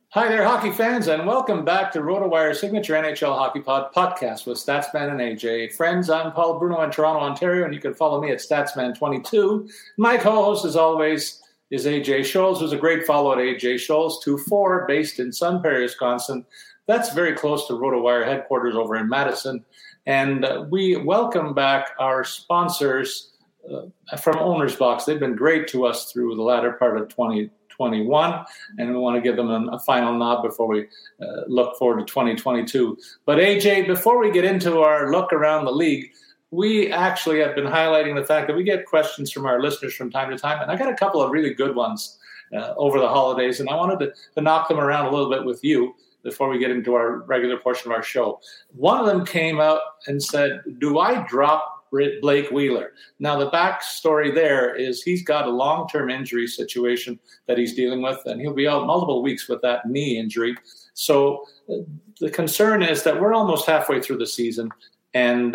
Hi there, hockey fans, and welcome back to RotoWire Signature NHL Hockey Pod podcast with Statsman and AJ. Friends, I'm Paul Bruno in Toronto, Ontario, and you can follow me at Statsman22. My co-host, as always, is AJ Scholes, who's a great follow at AJ Scholes, 24, based in Sun Prairie, Wisconsin. That's very close to RotoWire headquarters over in Madison. And we welcome back our sponsors from Owner's Box. They've been great to us through the latter part of 2021, and we want to give them a final nod before we look forward to 2022. But AJ, before we get into our look around the league, we actually have been highlighting the fact that we get questions from our listeners from time to time, and I got a couple of really good ones over the holidays, and I wanted to knock them around a little bit with you before we get into our regular portion of our show. One of them came out and said, do I drop Blake Wheeler? Now, the backstory there is he's got a long-term injury situation that he's dealing with, and he'll be out multiple weeks with that knee injury. So the concern is that we're almost halfway through the season, and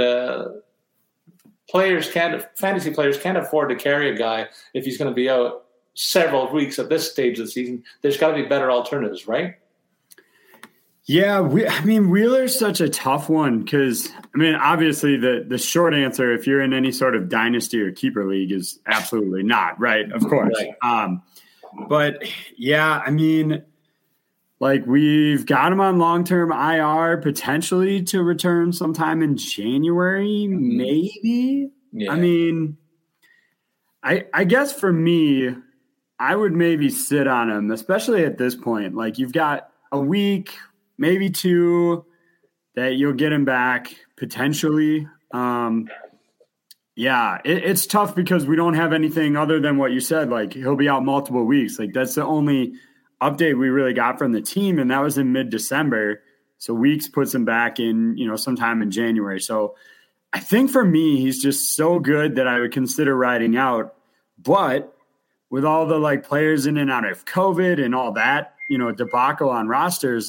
fantasy players can't afford to carry a guy if he's going to be out several weeks at this stage of the season. There's got to be better alternatives, right? Yeah, Wheeler's such a tough one because, obviously the short answer, if you're in any sort of dynasty or keeper league, is absolutely not, right? Of course. Right. But, yeah, we've got him on long-term IR potentially to return sometime in January, maybe. Yeah. I guess for me, I would maybe sit on him, especially at this point. Like, you've got a week – maybe two that you'll get him back potentially. It's tough because we don't have anything other than what you said. Like, he'll be out multiple weeks. Like, that's the only update we really got from the team, and that was in mid-December. So weeks puts him back in, sometime in January. So I think for me, he's just so good that I would consider riding out. But with all the players in and out of COVID and all that, debacle on rosters,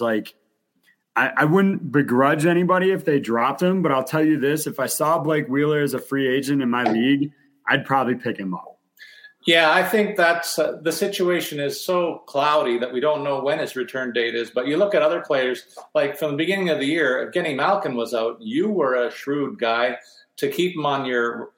I wouldn't begrudge anybody if they dropped him, but I'll tell you this, if I saw Blake Wheeler as a free agent in my league, I'd probably pick him up. Yeah, I think that's the situation is so cloudy that we don't know when his return date is. But you look at other players, like from the beginning of the year, Evgeny Malkin was out. You were a shrewd guy to keep him on your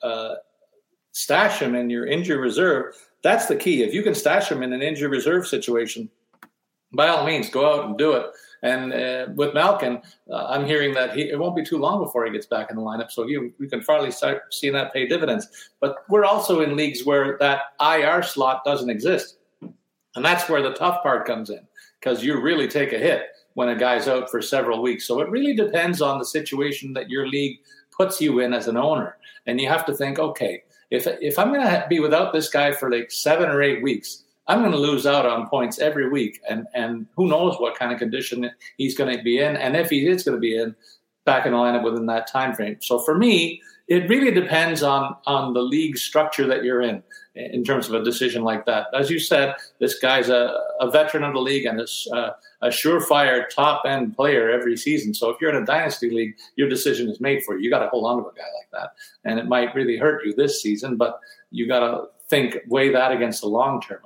stash him in your injury reserve. That's the key. If you can stash him in an injury reserve situation, by all means, go out and do it. And with Malkin, I'm hearing that it won't be too long before he gets back in the lineup. So we can finally start seeing that pay dividends. But we're also in leagues where that IR slot doesn't exist. And that's where the tough part comes in, because you really take a hit when a guy's out for several weeks. So it really depends on the situation that your league puts you in as an owner. And you have to think, okay, if I'm going to be without this guy for 7 or 8 weeks, I'm going to lose out on points every week, and who knows what kind of condition he's going to be in, and if he is going to be back in the lineup within that time frame. So for me, it really depends on the league structure that you're in terms of a decision like that. As you said, this guy's a veteran of the league and is a surefire top-end player every season. So if you're in a dynasty league, your decision is made for you. You got to hold on to a guy like that, and it might really hurt you this season, but you got to weigh that against the long-term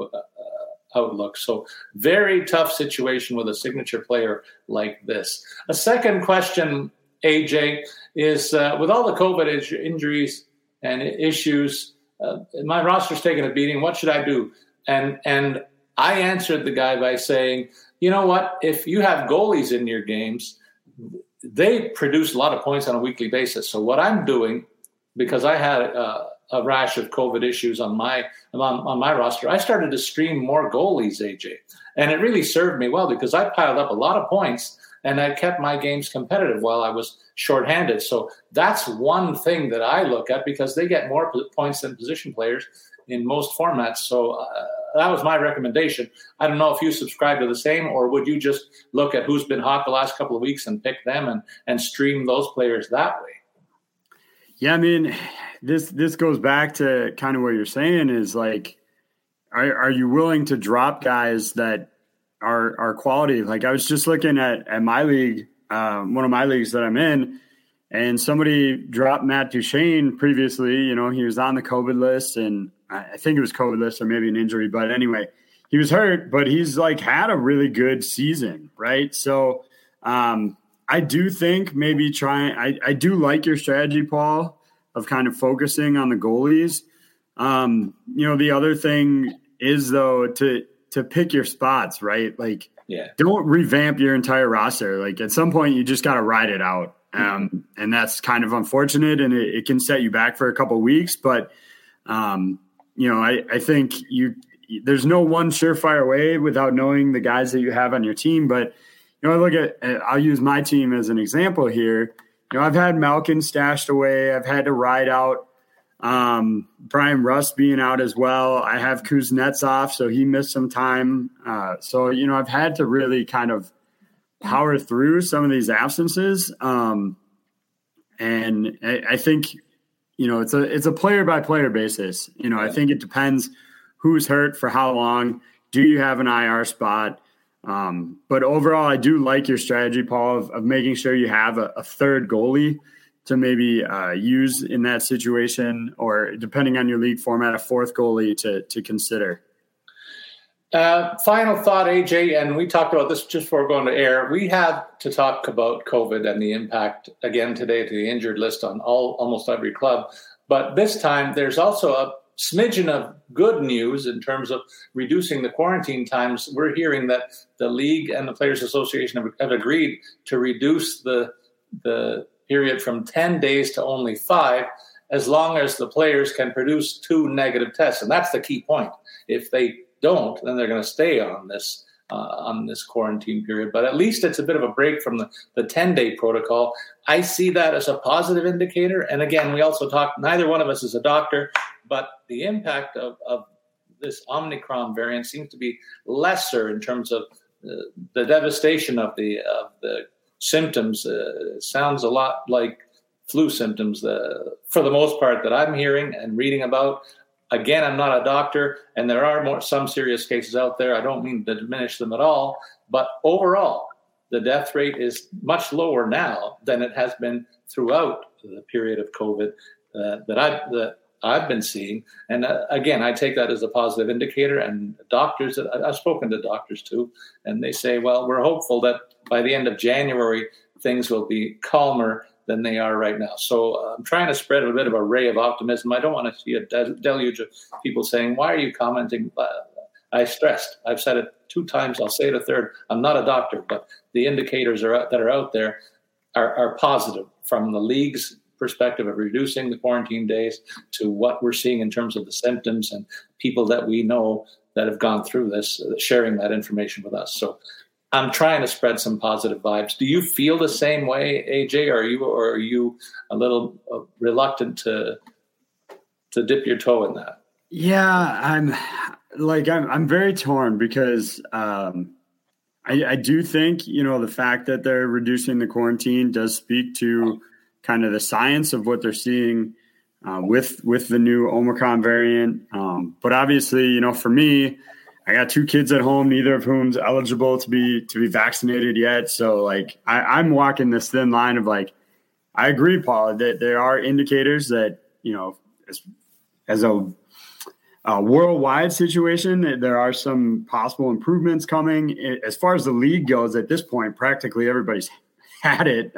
outlook. So very tough situation with a signature player like this. A second question, AJ, is with all the COVID injuries and issues, my roster's taking a beating. What should I do? And I answered the guy by saying, you know what? If you have goalies in your games, they produce a lot of points on a weekly basis. So what I'm doing, because I had a rash of COVID issues on my roster, I started to stream more goalies, AJ. And it really served me well because I piled up a lot of points and I kept my games competitive while I was shorthanded. So that's one thing that I look at because they get more points than position players in most formats. So that was my recommendation. I don't know if you subscribe to the same, or would you just look at who's been hot the last couple of weeks and pick them and stream those players that way? Yeah, this goes back to kind of what you're saying is are you willing to drop guys that are quality? Like, I was just looking at my league, one of my leagues that I'm in, and somebody dropped Matt Duchene previously. He was on the COVID list, and I think it was COVID list or maybe an injury. But anyway, he was hurt, but he's like had a really good season, right? So I do think maybe I do like your strategy, Paul, of kind of focusing on the goalies. The other thing is, though, to pick your spots, right? Like, don't revamp your entire roster. Like, at some point, you just got to ride it out. And that's kind of unfortunate, and it can set you back for a couple of weeks. But, I think there's no one surefire way without knowing the guys that you have on your team. But, I look at I'll use my team as an example here. I've had Malkin stashed away. I've had to ride out Brian Rust being out as well. I have Kuznetsov, so he missed some time. I've had to really kind of power through some of these absences. And I think, it's a player by player basis. I think it depends who's hurt for how long. Do you have an IR spot? But overall, I do like your strategy, Paul, of making sure you have a third goalie to maybe use in that situation, or depending on your league format, a fourth goalie to consider. Final thought, AJ, and we talked about this just before going to air. We have to talk about COVID and the impact again today to the injured list on almost every club. But this time, there's also a smidgen of good news in terms of reducing the quarantine times. We're hearing that the league and the Players Association have agreed to reduce the period from 10 days to only 5, as long as the players can produce 2 negative tests. And that's the key point. If they don't, then they're going to stay on this quarantine period. But at least it's a bit of a break from the 10-day protocol. I see that as a positive indicator. And again, we also talked, neither one of us is a doctor, but the impact of this Omicron variant seems to be lesser in terms of the devastation of the symptoms. Sounds a lot like flu symptoms for the most part that I'm hearing and reading about. Again, I'm not a doctor, and there are some serious cases out there. I don't mean to diminish them at all, but overall, the death rate is much lower now than it has been throughout the period of COVID that I've been seeing. And again, I take that as a positive indicator. And doctors, I've spoken to doctors too, and they say, well, we're hopeful that by the end of January, things will be calmer than they are right now. So I'm trying to spread a bit of a ray of optimism. I don't want to see a deluge of people saying, why are you commenting? I stressed. I've said it 2 times. I'll say it a third. I'm not a doctor, but the indicators that are out there are positive from the league's perspective of reducing the quarantine days to what we're seeing in terms of the symptoms and people that we know that have gone through this, sharing that information with us. So I'm trying to spread some positive vibes. Do you feel the same way, AJ? Or are you a little reluctant to dip your toe in that? Yeah, I'm very torn because I do think, the fact that they're reducing the quarantine does speak to kind of the science of what they're seeing with the new Omicron variant. But obviously, for me, I got 2 kids at home, neither of whom's eligible to be vaccinated yet. So I'm walking this thin line of I agree, Paul, that there are indicators that, as a worldwide situation, there are some possible improvements coming. As far as the league goes at this point, practically everybody's had it.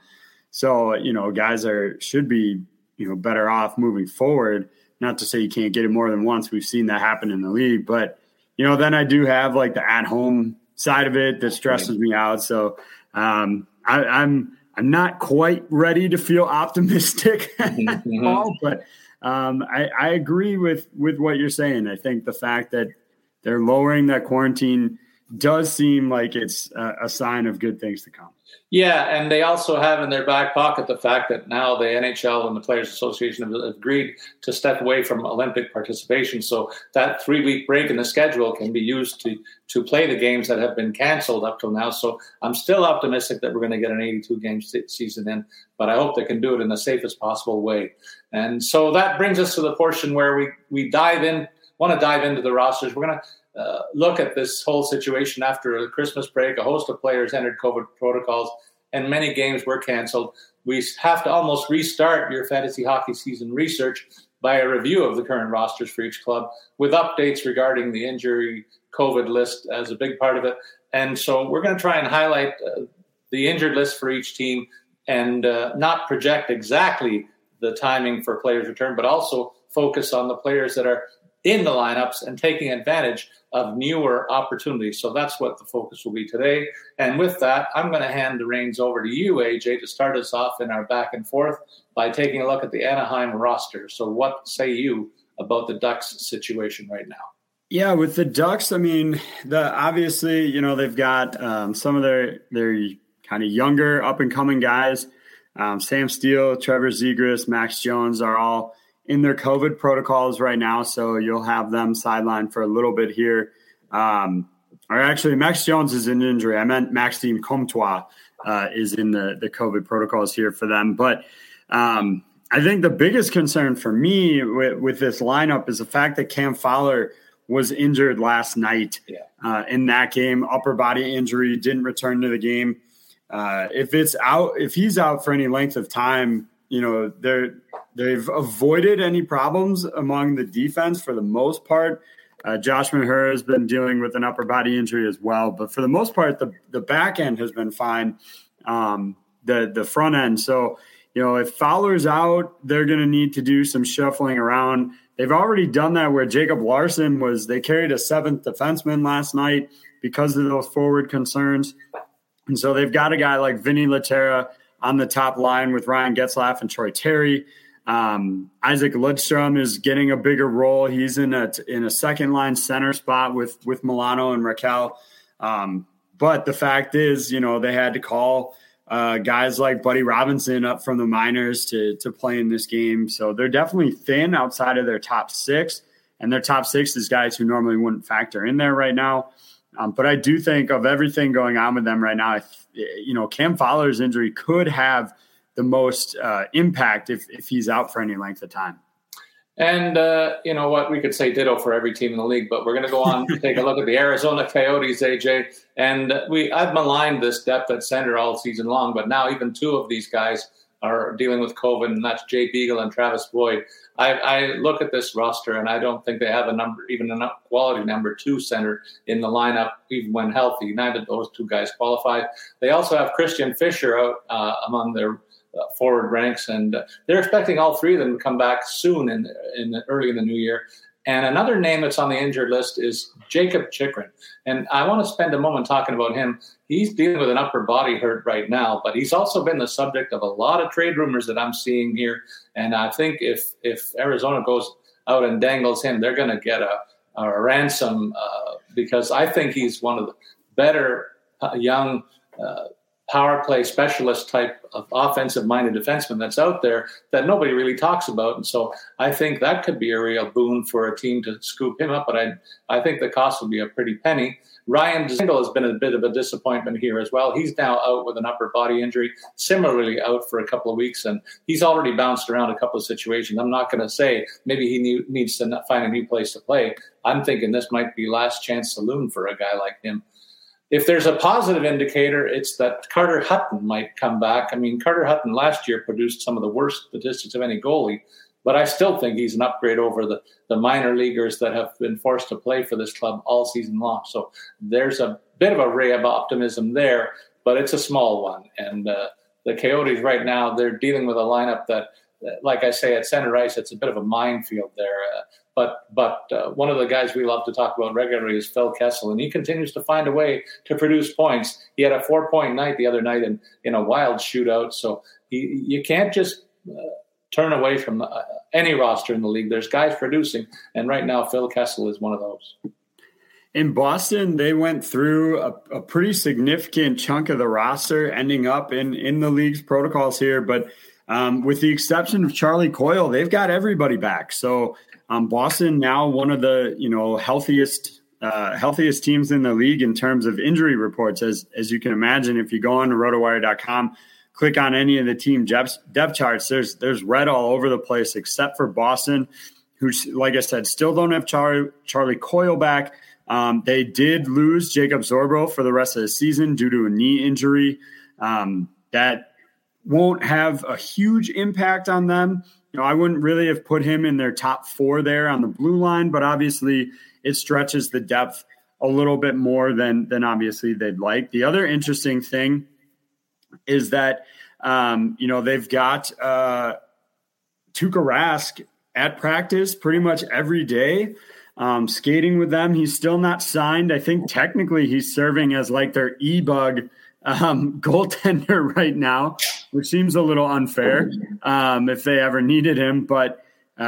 Guys should be, better off moving forward. Not to say you can't get it more than once. We've seen that happen in the league, but then I do have the at-home side of it that stresses me out. So I'm not quite ready to feel optimistic at all, but I agree with what you're saying. I think the fact that they're lowering that quarantine does seem like it's a sign of good things to come. Yeah, and they also have in their back pocket the fact that now the NHL and the Players Association have agreed to step away from Olympic participation. So that 3-week break in the schedule can be used to play the games that have been canceled up till now. So I'm still optimistic that we're going to get an 82-game season in, but I hope they can do it in the safest possible way. And so that brings us to the portion where we want to dive into the rosters. We're going to look at this whole situation after the Christmas break. A host of players entered COVID protocols, and many games were canceled. We have to almost restart your fantasy hockey season research by a review of the current rosters for each club with updates regarding the injury COVID list as a big part of it. And so we're going to try and highlight the injured list for each team and not project exactly the timing for players' return, but also focus on the players that are in the lineups and taking advantage of newer opportunities. So that's what the focus will be today. And with that, I'm going to hand the reins over to you, AJ, to start us off in our back and forth by taking a look at the Anaheim roster. So what say you about the Ducks situation right now? Yeah, with the Ducks, I mean, obviously, they've got some of their kind of younger up-and-coming guys. Sam Steele, Trevor Zegras, Max Jones are all in their COVID protocols right now, so you'll have them sidelined for a little bit here. Or actually, Max Jones is in injury. I meant Maxime Comtois is in the COVID protocols here for them. But I think the biggest concern for me with this lineup is the fact that Cam Fowler was injured last night in that game. Upper body injury, didn't return to the game. If he's out for any length of time, they've avoided any problems among the defense for the most part. Josh Maher has been dealing with an upper body injury as well, but for the most part, the back end has been fine. The front end. So, if Fowler's out, they're going to need to do some shuffling around. They've already done that where Jacob Larson they carried a seventh defenseman last night because of those forward concerns. And so they've got a guy like Vinny Laterra on the top line with Ryan Getzlaf and Troy Terry. Isaac Lidstrom is getting a bigger role. He's in a second line center spot with Milano and Raquel. But the fact is, they had to call guys like Buddy Robinson up from the minors to play in this game. So they're definitely thin outside of their top six, and their top six is guys who normally wouldn't factor in there right now. But I do think of everything going on with them right now, Cam Fowler's injury could have the most impact if he's out for any length of time. And you know what? We could say ditto for every team in the league, but we're going to go on to take a look at the Arizona Coyotes, AJ. And I've maligned this depth at center all season long, but now even two of these guys are dealing with COVID, and that's Jay Beagle and Travis Boyd. I look at this roster, and I don't think they have even a quality number two center in the lineup, even when healthy. Neither of those two guys qualified. They also have Christian Fischer out among their forward ranks, and they're expecting all three of them to come back soon early in the new year. And another name that's on the injured list is Jacob Chychrun. And I want to spend a moment talking about him. He's dealing with an upper body hurt right now, but he's also been the subject of a lot of trade rumors that I'm seeing here. And I think if Arizona goes out and dangles him, they're going to get a ransom because I think he's one of the better young power play specialist type of offensive-minded defenseman that's out there that nobody really talks about. And so I think that could be a real boon for a team to scoop him up, but I think the cost would be a pretty penny. Ryan Dzingel has been a bit of a disappointment here as well. He's now out with an upper body injury, similarly out for a couple of weeks, and he's already bounced around a couple of situations. I'm not going to say maybe he needs to find a new place to play. I'm thinking this might be last chance saloon for a guy like him. If there's a positive indicator, it's that Carter Hutton might come back. I mean, Carter Hutton last year produced some of the worst statistics of any goalie, but I still think he's an upgrade over the minor leaguers that have been forced to play for this club all season long. So there's a bit of a ray of optimism there, but it's a small one. And the Coyotes right now, they're dealing with a lineup that, like I say, at center ice, it's a bit of a minefield there. But one of the guys we love to talk about regularly is Phil Kessel, and he continues to find a way to produce points. He had a 4-point night the other night in a wild shootout. So you can't just turn away from any roster in the league. There's guys producing, and right now Phil Kessel is one of those. In Boston, they went through a pretty significant chunk of the roster, ending up in the league's protocols here. But with the exception of Charlie Coyle, they've got everybody back. So Boston now one of the healthiest teams in the league in terms of injury reports. As you can imagine, if you go on to rotowire.com, click on any of the team depth charts, there's red all over the place except for Boston, who, like I said, still don't have Charlie Coyle back. They did lose Jacob Zorbo for the rest of the season due to a knee injury. That won't have a huge impact on them, I wouldn't really have put him in their top 4 there on the blue line, but obviously it stretches the depth a little bit more than obviously they'd like. The other interesting thing is that, they've got Tuukka Rask at practice pretty much every day, skating with them. He's still not signed. I think technically he's serving as like their e-bug goaltender right now, which seems a little unfair if they ever needed him. But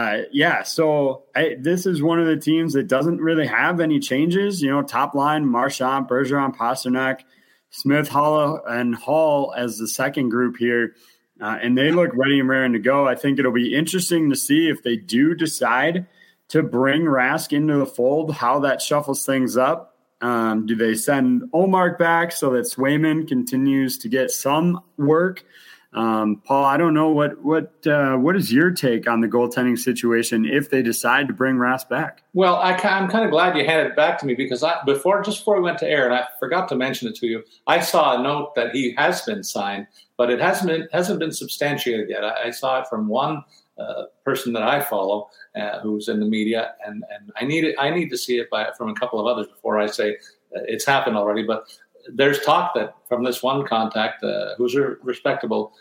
so this is one of the teams that doesn't really have any changes. Top line, Marchand, Bergeron, Pasternak, Smith, Hall as the second group here. And they look ready and raring to go. I think it'll be interesting to see if they do decide to bring Rask into the fold, how that shuffles things up. Do they send Ullmark back so that Swayman continues to get some work? Paul, I don't know what is your take on the goaltending situation if they decide to bring Rask back? Well, I'm kind of glad you handed it back to me because before we went to air, and I forgot to mention it to you, I saw a note that he has been signed, but it hasn't been substantiated yet. I saw it from one person that I follow who's in the media, and I need to see it from a couple of others before I say it's happened already. But there's talk that from this one contact, who's a respectable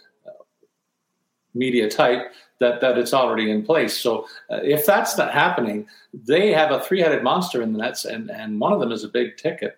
media type, that it's already in place. So if that's not happening, they have a 3-headed monster in the nets, and one of them is a big ticket.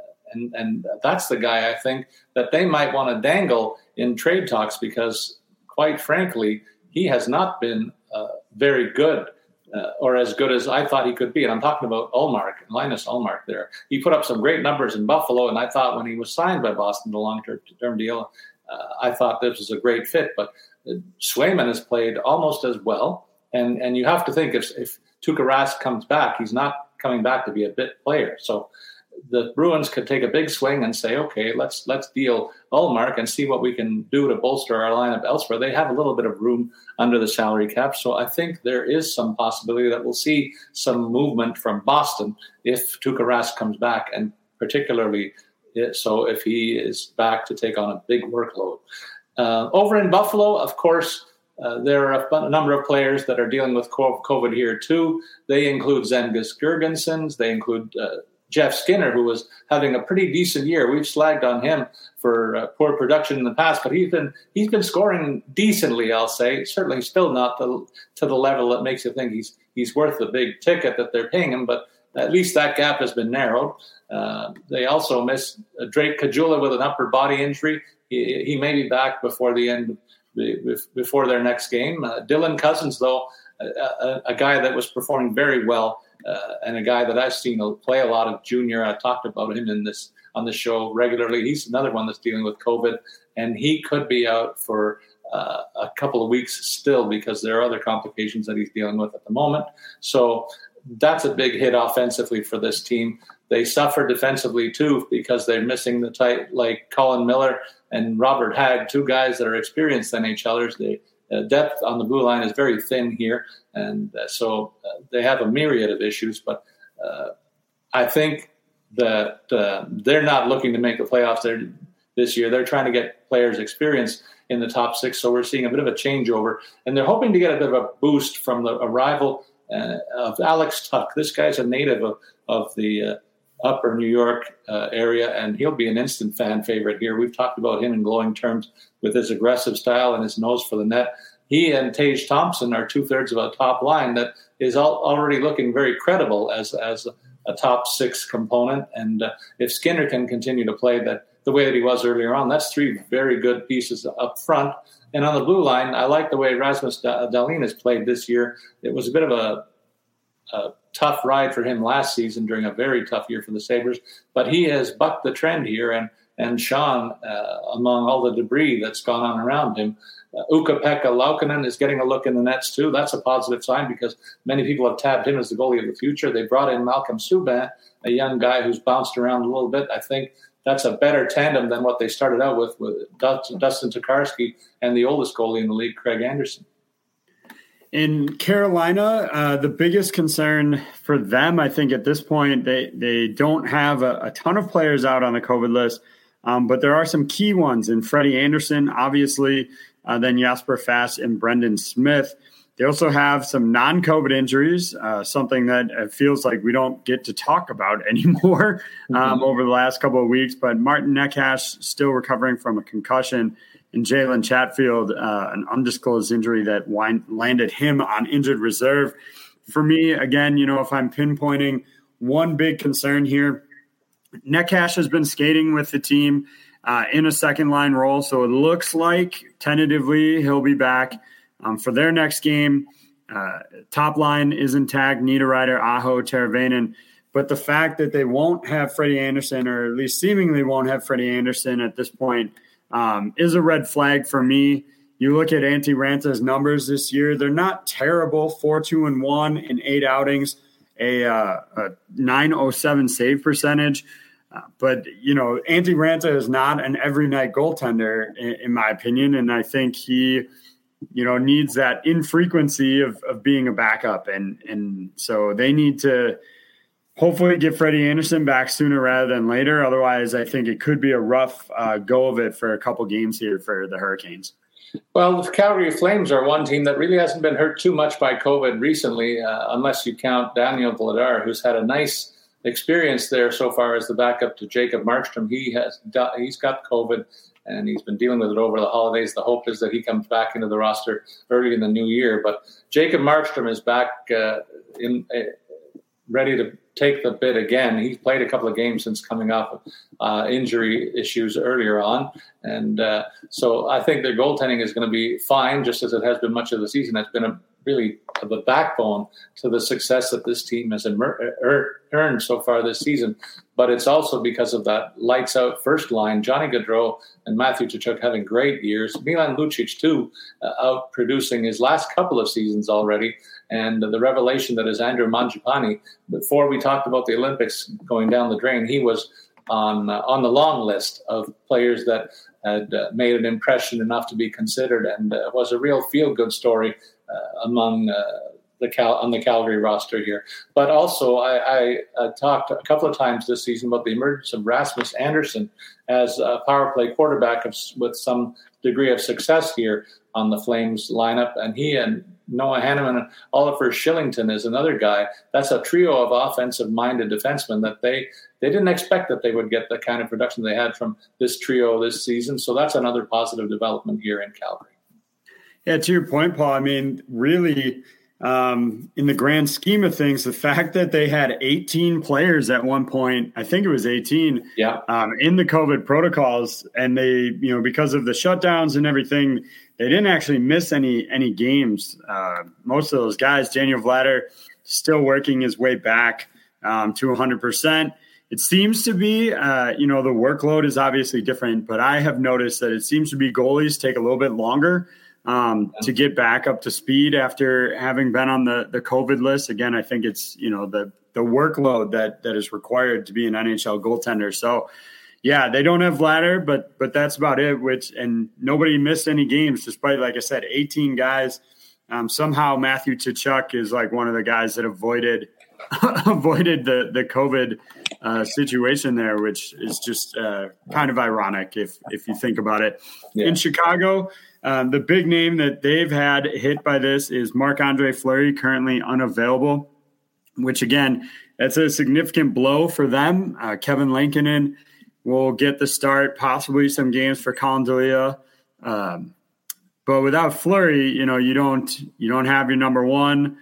And that's the guy I think that they might want to dangle in trade talks because, quite frankly, he has not been very good or as good as I thought he could be. And I'm talking about Linus Ullmark there. He put up some great numbers in Buffalo, and I thought when he was signed by Boston, the long-term deal, I thought this was a great fit. But Swayman has played almost as well. And you have to think if Tuukka Rask comes back, he's not coming back to be a bit player. So the Bruins could take a big swing and say, okay, let's deal Ullmark and see what we can do to bolster our lineup elsewhere. They have a little bit of room under the salary cap, so I think there is some possibility that we'll see some movement from Boston if Tuukka Rask comes back, and particularly so if he is back to take on a big workload. Over in Buffalo, of course, there are a number of players that are dealing with COVID here too. They include Zemgus Girgensons. They include Jeff Skinner, who was having a pretty decent year. We've slagged on him for poor production in the past, but he's been scoring decently, I'll say. Certainly still not to the level that makes you think he's worth the big ticket that they're paying him, but at least that gap has been narrowed. They also miss Drake Caggiula with an upper body injury. He may be back before the end, before their next game. Dylan Cousins, though, a guy that was performing very well, and a guy that I've seen play a lot of junior. I talked about him on this show regularly. He's another one that's dealing with COVID, and he could be out for a couple of weeks still because there are other complications that he's dealing with at the moment. So that's a big hit offensively for this team. They suffer defensively too because they're missing the type like Colin Miller and Robert Hagg, two guys that are experienced NHLers. The depth on the blue line is very thin here, and so they have a myriad of issues. But I think that they're not looking to make the playoffs this year. They're trying to get players experience in the top 6, so we're seeing a bit of a changeover. And they're hoping to get a bit of a boost from the arrival of Alex Tuch. This guy's a native of the upper New York area, and he'll be an instant fan favorite here. We've talked about him in glowing terms with his aggressive style and his nose for the net. He and Tage Thompson are 2/3 of a top line that is already looking very credible as a top 6 component. And if Skinner can continue to play the way that he was earlier on, that's 3 very good pieces up front. And on the blue line, I like the way Rasmus Dahlin has played this year. It was a bit of a tough ride for him last season during a very tough year for the Sabres, but he has bucked the trend here and shone among all the debris that's gone on around him. Ukko-Pekka Laukkanen is getting a look in the nets too. That's a positive sign because many people have tabbed him as the goalie of the future. They brought in Malcolm Subban, a young guy who's bounced around a little bit. I think that's a better tandem than what they started out with Dustin Tokarski and the oldest goalie in the league, Craig Anderson. In Carolina, the biggest concern for them, I think at this point, they don't have a ton of players out on the COVID list, but there are some key ones in Freddie Anderson, obviously, then Jasper Fast and Brendan Smith. They also have some non-COVID injuries, something that feels like we don't get to talk about anymore over the last couple of weeks. But Martin Necas still recovering from a concussion, and Jalen Chatfield, an undisclosed injury that landed him on injured reserve. For me, again, if I'm pinpointing one big concern here, Necas has been skating with the team in a second-line role, so it looks like tentatively he'll be back for their next game. Top line is intact, Niederreiter, Aho, Teravainen. But the fact that they won't have Freddie Anderson, or at least seemingly won't have Freddie Anderson at this point, is a red flag for me. You look at Antti Ranta's numbers this year, they're not terrible. 4-2-1 in 8 outings, a .907 save percentage. But, Antti Ranta is not an every-night goaltender, in my opinion, and I think he needs that infrequency of being a backup. And so they need to hopefully get Freddie Anderson back sooner rather than later. Otherwise, I think it could be a rough go of it for a couple games here for the Hurricanes. Well, the Calgary Flames are one team that really hasn't been hurt too much by COVID recently, unless you count Daniel Vladar, who's had a nice experience there so far as the backup to Jacob Markstrom. He's got COVID, and he's been dealing with it over the holidays. The hope is that he comes back into the roster early in the new year. But Jacob Markstrom is back ready to take the bid again. He's played a couple of games since coming off injury issues earlier on. And so I think their goaltending is going to be fine, just as it has been much of the season. It's been really the backbone to the success that this team has earned so far this season. But it's also because of that lights-out first line, Johnny Gaudreau and Matthew Tkachuk having great years. Milan Lucic, too, out-producing his last couple of seasons already. And the revelation that is Andrew Mangiapane. Before we talked about the Olympics going down the drain, he was on the long list of players that had made an impression enough to be considered, and was a real feel-good story among on the Calgary roster here. But also, I talked a couple of times this season about the emergence of Rasmus Andersson as a power play quarterback with some degree of success here on the Flames lineup. And he and Noah Hanneman and Oliver Shillington is another guy. That's a trio of offensive-minded defensemen that they didn't expect that they would get the kind of production they had from this trio this season. So that's another positive development here in Calgary. Yeah, to your point, Paul, I mean, really, in the grand scheme of things, the fact that they had 18 players at one point, I think it was 18, in the COVID protocols, and they, because of the shutdowns and everything, they didn't actually miss any games. Most of those guys, Daniel Vladar, still working his way back to 100%. It seems to be, the workload is obviously different, but I have noticed that it seems to be goalies take a little bit longer to get back up to speed after having been on the COVID list. Again, I think it's, the workload that is required to be an NHL goaltender. So, yeah, they don't have Vladar, but that's about it, and nobody missed any games despite, like I said, 18 guys. Somehow Matthew Tkachuk is like one of the guys that avoided the COVID situation there, which is just kind of ironic if you think about it. Yeah. In Chicago, the big name that they've had hit by this is Marc-Andre Fleury, currently unavailable, which, again, that's a significant blow for them. Kevin Lankinen will get the start, possibly some games for Colin Delia. But without Fleury, you don't have your number one.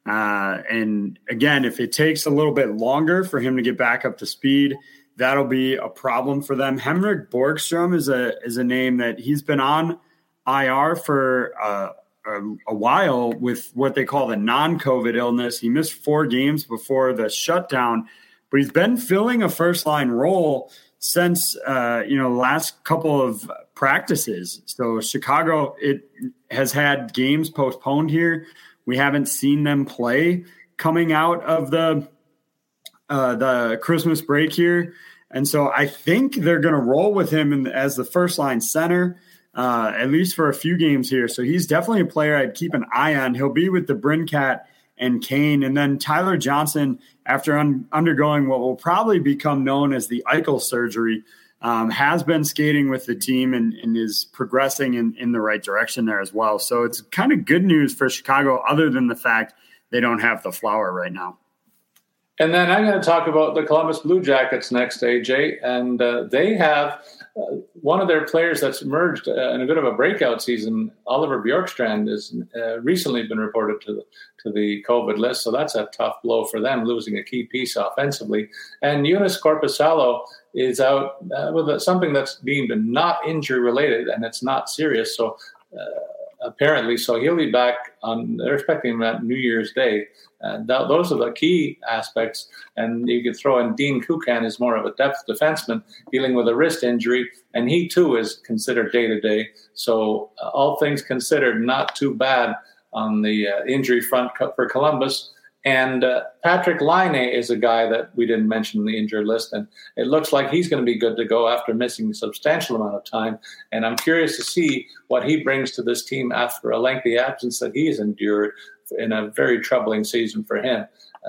And again, if it takes a little bit longer for him to get back up to speed, that'll be a problem for them. Henrik Borgstrom is a name that he's been on IR for a while with what they call the non-COVID illness. He missed 4 games before the shutdown, but he's been filling a first-line role since the last couple of practices. So Chicago, it has had games postponed here. We haven't seen them play coming out of the Christmas break here. And so I think they're going to roll with him as the first-line center, at least for a few games here. So he's definitely a player I'd keep an eye on. He'll be with the Brincat and Kane. And then Tyler Johnson, after undergoing what will probably become known as the Eichel surgery, has been skating with the team and is progressing in the right direction there as well. So it's kind of good news for Chicago, other than the fact they don't have the Flower right now. And then I'm going to talk about the Columbus Blue Jackets next, AJ. And they have one of their players that's emerged in a bit of a breakout season. Oliver Bjorkstrand has recently been reported to the COVID list. So that's a tough blow for them, losing a key piece offensively. And Joonas Korpisalo is out with something that's deemed not injury related, and it's not serious. So apparently, so he'll be back they're expecting him at New Year's Day. And those are the key aspects. And you could throw in Dean Kukan is more of a depth defenseman dealing with a wrist injury, and he too is considered day-to-day. So all things considered, not too bad on the injury front for Columbus. And Patrick Laine is a guy that we didn't mention in the injured list, and it looks like he's going to be good to go after missing a substantial amount of time. And I'm curious to see what he brings to this team after a lengthy absence that he's endured in a very troubling season for him.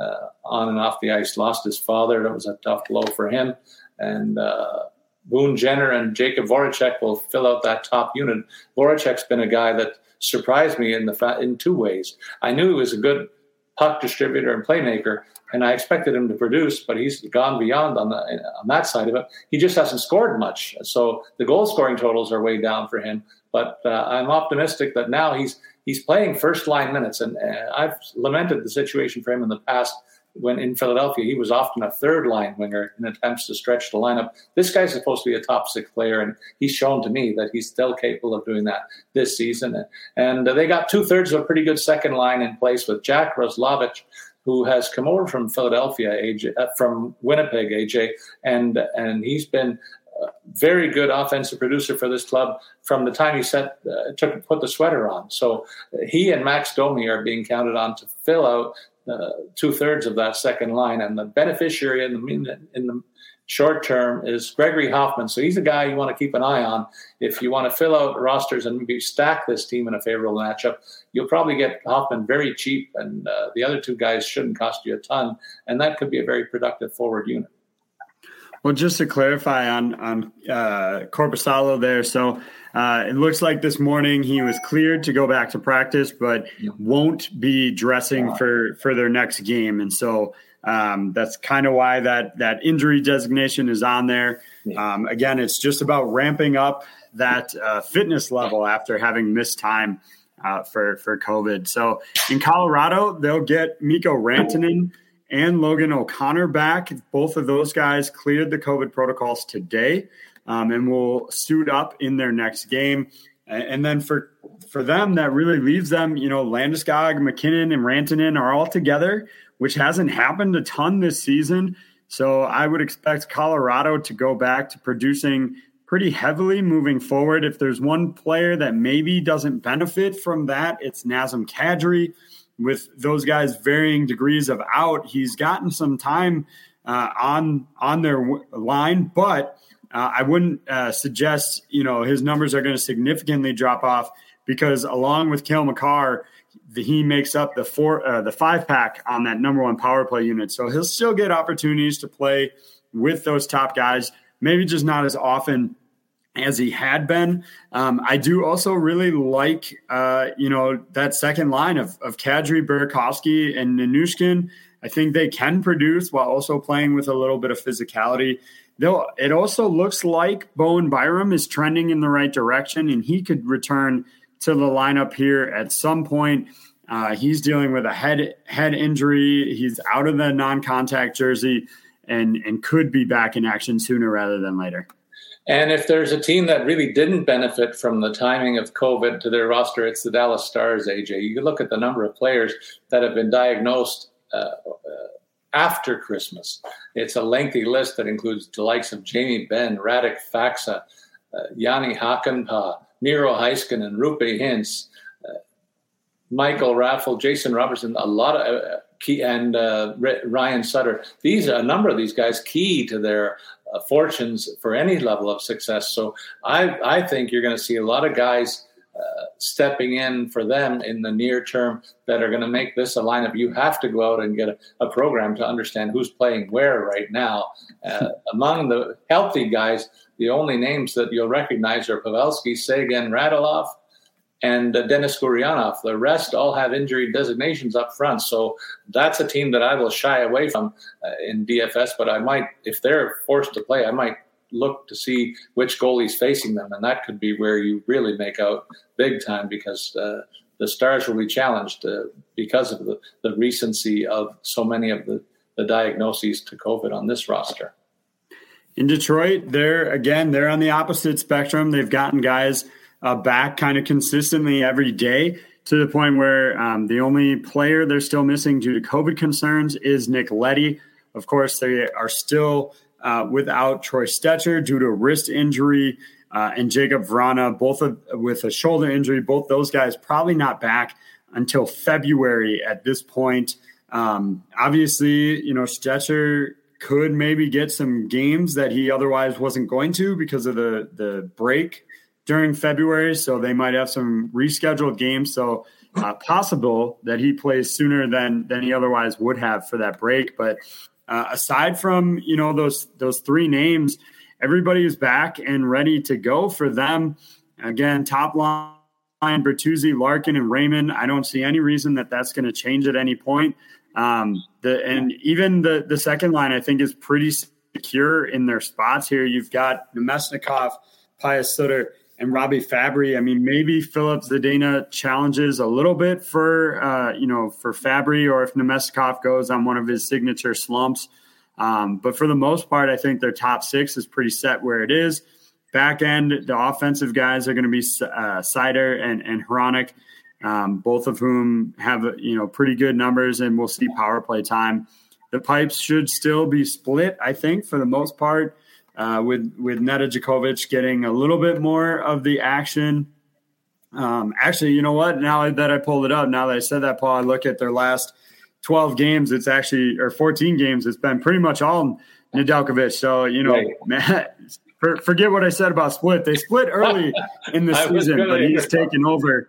On and off the ice, lost his father. That was a tough blow for him. And Boone Jenner and Jacob Voracek will fill out that top unit. Voracek's been a guy that surprised me in two ways. I knew he was a good puck distributor and playmaker, and I expected him to produce, but he's gone beyond on that side of it. He just hasn't scored much, so the goal scoring totals are way down for him. But I'm optimistic that now he's playing first line minutes, and I've lamented the situation for him in the past. When in Philadelphia, he was often a third line winger in attempts to stretch the lineup. This guy's supposed to be a top six player, and he's shown to me that he's still capable of doing that this season. And they got 2/3 of a pretty good second line in place with Jack Roslovic, who has come over from Philadelphia, from Winnipeg, AJ, and he's been a very good offensive producer for this club from the time he put the sweater on. So he and Max Domi are being counted on to fill out 2/3 of that second line, and the beneficiary in the short term is Gregory Hoffman. So he's a guy you want to keep an eye on if you want to fill out rosters and maybe stack this team in a favorable matchup. You'll probably get Hoffman very cheap, and the other two guys shouldn't cost you a ton, and that could be a very productive forward unit. Well, just to clarify on Korpisalo there, so it looks like this morning he was cleared to go back to practice, but won't be dressing for their next game. And so that's kind of why that injury designation is on there. Again, it's just about ramping up that fitness level after having missed time for COVID. So in Colorado, they'll get Mikko Rantanen and Logan O'Connor back. Both of those guys cleared the COVID protocols today and will suit up in their next game. And then for them, that really leaves them, Landeskog, McKinnon, and Rantanen are all together, which hasn't happened a ton this season. So I would expect Colorado to go back to producing pretty heavily moving forward. If there's one player that maybe doesn't benefit from that, it's Nazem Kadri. With those guys varying degrees of out, he's gotten some time on their line, but I wouldn't suggest his numbers are going to significantly drop off, because along with Cale Makar, he makes up the 5-pack on that number one power play unit. So he'll still get opportunities to play with those top guys, maybe just not as often as he had been. I do also really like, that second line of Kadri, Burakovsky, and Nichushkin. I think they can produce while also playing with a little bit of physicality. It also looks like Bowen Byram is trending in the right direction, and he could return to the lineup here at some point. He's dealing with a head injury. He's out of the non-contact jersey and could be back in action sooner rather than later. And if there's a team that really didn't benefit from the timing of COVID to their roster, it's the Dallas Stars, AJ. You look at the number of players that have been diagnosed after Christmas. It's a lengthy list that includes the likes of Jamie Benn, Radek Faksa, Yanni Hakanpää, Miro Heiskanen, Rupe Hintz, Michael Raffel, Jason Robertson, a lot of and Ryan Sutter. A number of these guys key to their fortunes for any level of success. So I think you're going to see a lot of guys stepping in for them in the near term that are going to make this a lineup. You have to go out and get a program to understand who's playing where right now. Among the healthy guys, the only names that you'll recognize are Pavelski, Seguin, Radulov, and Denis Gurianov. The rest all have injury designations up front. So that's a team that I will shy away from in DFS, but I might, if they're forced to play, I might look to see which goalie's facing them, and that could be where you really make out big time, because the Stars will be challenged because of the recency of so many of the diagnoses to COVID on this roster. In Detroit, they're on the opposite spectrum. They've gotten guys back kind of consistently every day, to the point where the only player they're still missing due to COVID concerns is Nick Leddy. Of course, they are still without Troy Stecher due to a wrist injury, and Jacob Vrana, with a shoulder injury. Both those guys probably not back until February at this point. Obviously, Stecher could maybe get some games that he otherwise wasn't going to because of the break during February, so they might have some rescheduled games. So possible that he plays sooner than he otherwise would have for that break. But aside from those three names, everybody is back and ready to go for them. Again, top line, Bertuzzi, Larkin, and Raymond. I don't see any reason that's going to change at any point. And even the second line, I think, is pretty secure in their spots here. You've got Nemesnikov, Pius Suter, and Robbie Fabry. I mean, maybe Philip Zadina challenges a little bit for Fabry, or if Nemesnikov goes on one of his signature slumps. But for the most part, I think their top six is pretty set where it is. Back end, the offensive guys are going to be Seider and Hronek, both of whom have pretty good numbers, and we'll see power play time. The pipes should still be split, I think, for the most part. With Neda Djokovic getting a little bit more of the action. Actually, you know what? Now that I pulled it up, now that I said that, Paul, I look at their last 12 games. It's actually, or 14 games. It's been pretty much all Nedeljkovic. So, right. Forget what I said about split. They split early in the season, but he's taken over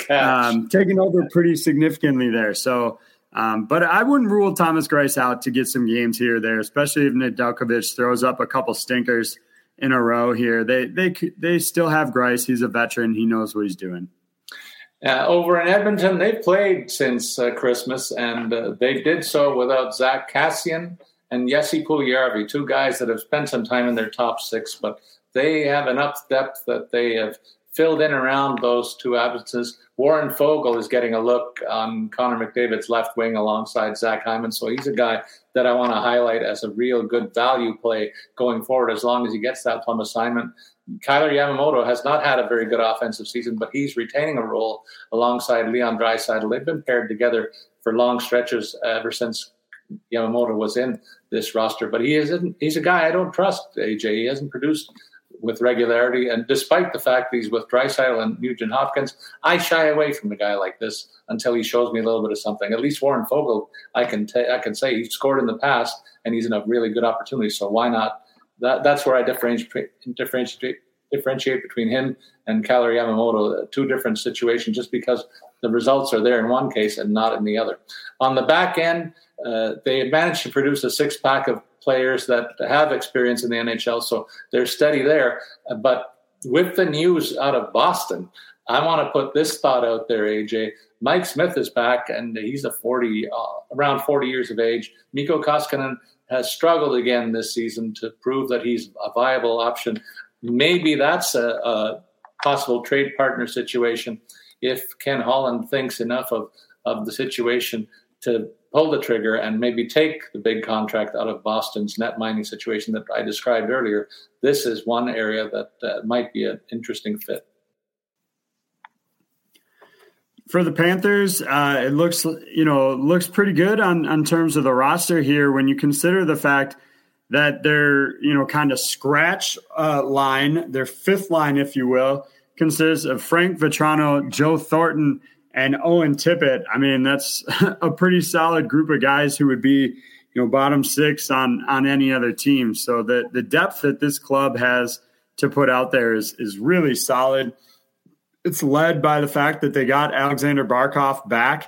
pretty significantly there. So, but I wouldn't rule Thomas Greiss out to get some games here or there, especially if Nedeljkovic throws up a couple stinkers in a row here. They still have Greiss. He's a veteran. He knows what he's doing. Over in Edmonton, they've played since Christmas, and they did so without Zach Kassian and Jesse Puljujarvi, two guys that have spent some time in their top six, but they have enough depth that they have filled in around those two absences. Warren Fogle is getting a look on Connor McDavid's left wing alongside Zach Hyman. So he's a guy that I want to highlight as a real good value play going forward, as long as he gets that plum assignment. Kyler Yamamoto has not had a very good offensive season, but he's retaining a role alongside Leon Draisaitl. They've been paired together for long stretches ever since Yamamoto was in this roster. But he's a guy I don't trust, AJ. He hasn't produced with regularity, and despite the fact that he's with Draisaitl and Nugent Hopkins, I shy away from a guy like this until he shows me a little bit of something. At least Warren Fogle, I can say he scored in the past, and he's in a really good opportunity. So why not? That's where I differentiate between him and Kyler Yamamoto. Two different situations, just because the results are there in one case and not in the other. On the back end, they managed to produce a six-pack of players that have experience in the NHL, so they're steady there. But with the news out of Boston, I want to put this thought out there, AJ. Mike Smith is back, and he's around 40 years of age. Mikko Koskinen has struggled again this season to prove that he's a viable option. Maybe that's a possible trade partner situation if Ken Holland thinks enough of the situation to pull the trigger and maybe take the big contract out of Boston's net mining situation that I described earlier. This is one area that might be an interesting fit. For the Panthers, it looks pretty good on terms of the roster here when you consider the fact that their kind of scratch line, their fifth line, if you will, consists of Frank Vatrano, Joe Thornton, and Owen Tippett. I mean, that's a pretty solid group of guys who would be, bottom six on any other team. So the depth that this club has to put out there is really solid. it's led by the fact that they got Alexander Barkov back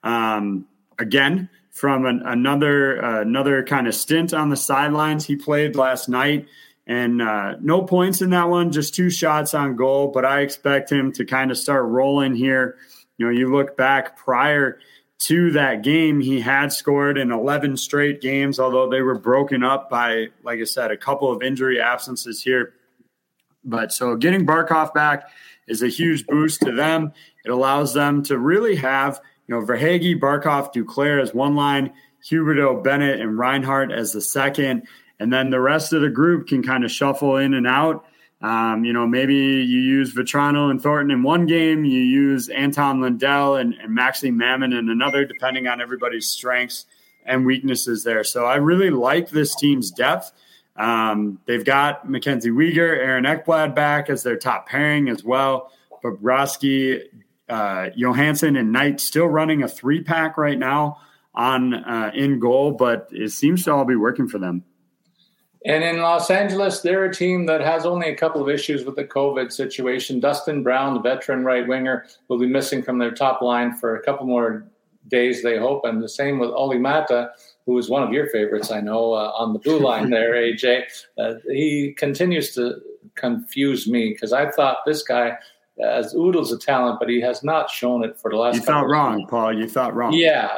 again from another kind of stint on the sidelines. He played last night, and no points in that one, just 2 shots on goal. But I expect him to kind of start rolling here. You look back prior to that game, he had scored in 11 straight games, although they were broken up by, like I said, a couple of injury absences here. But so getting Barkov back is a huge boost to them. It allows them to really have, Verhaeghe, Barkov, Duclair as one line, Huberdeau, Bennett, and Reinhart as the second. And then the rest of the group can kind of shuffle in and out. Maybe you use Vetrano and Thornton in one game, you use Anton Lindell and Maxime Mammon in another, depending on everybody's strengths and weaknesses there. So I really like this team's depth. They've got Mackenzie Weegar, Aaron Ekblad back as their top pairing as well. Bobrovsky, Johansson, and Knight still running a 3-pack right now on in goal, but it seems to all be working for them. And in Los Angeles, they're a team that has only a couple of issues with the COVID situation. Dustin Brown, the veteran right winger, will be missing from their top line for a couple more days, they hope. And the same with Olli Määttä, who is one of your favorites, I know, on the blue line there, AJ. He continues to confuse me because I thought this guy has oodles of talent, but he has not shown it for the last couple of years. You thought wrong, Paul. You thought wrong. Yeah.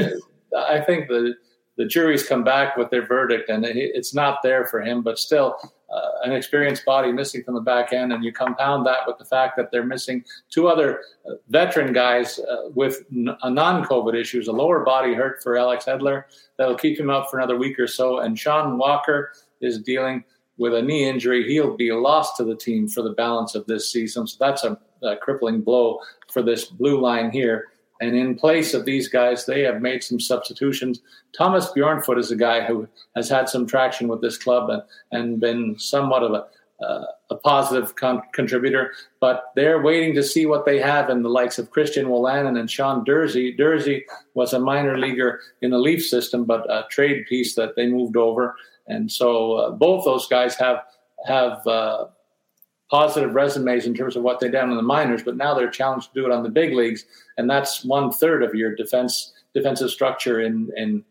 I think the jury's come back with their verdict, and it's not there for him, but still an experienced body missing from the back end, and you compound that with the fact that they're missing 2 other veteran guys with non-COVID issues, a lower body hurt for Alex Edler that'll keep him out for another week or so, and Sean Walker is dealing with a knee injury. He'll be lost to the team for the balance of this season, so that's a crippling blow for this blue line here. And in place of these guys, they have made some substitutions. Thomas Bjornfot is a guy who has had some traction with this club and been somewhat of a positive contributor. But they're waiting to see what they have in the likes of Christian Wolanin and Sean Dursey. Dursey was a minor leaguer in the Leaf system, but a trade piece that they moved over. And so both those guys have positive resumes in terms of what they've done in the minors, but now they're challenged to do it on the big leagues, and that's 1/3 of your defensive structure in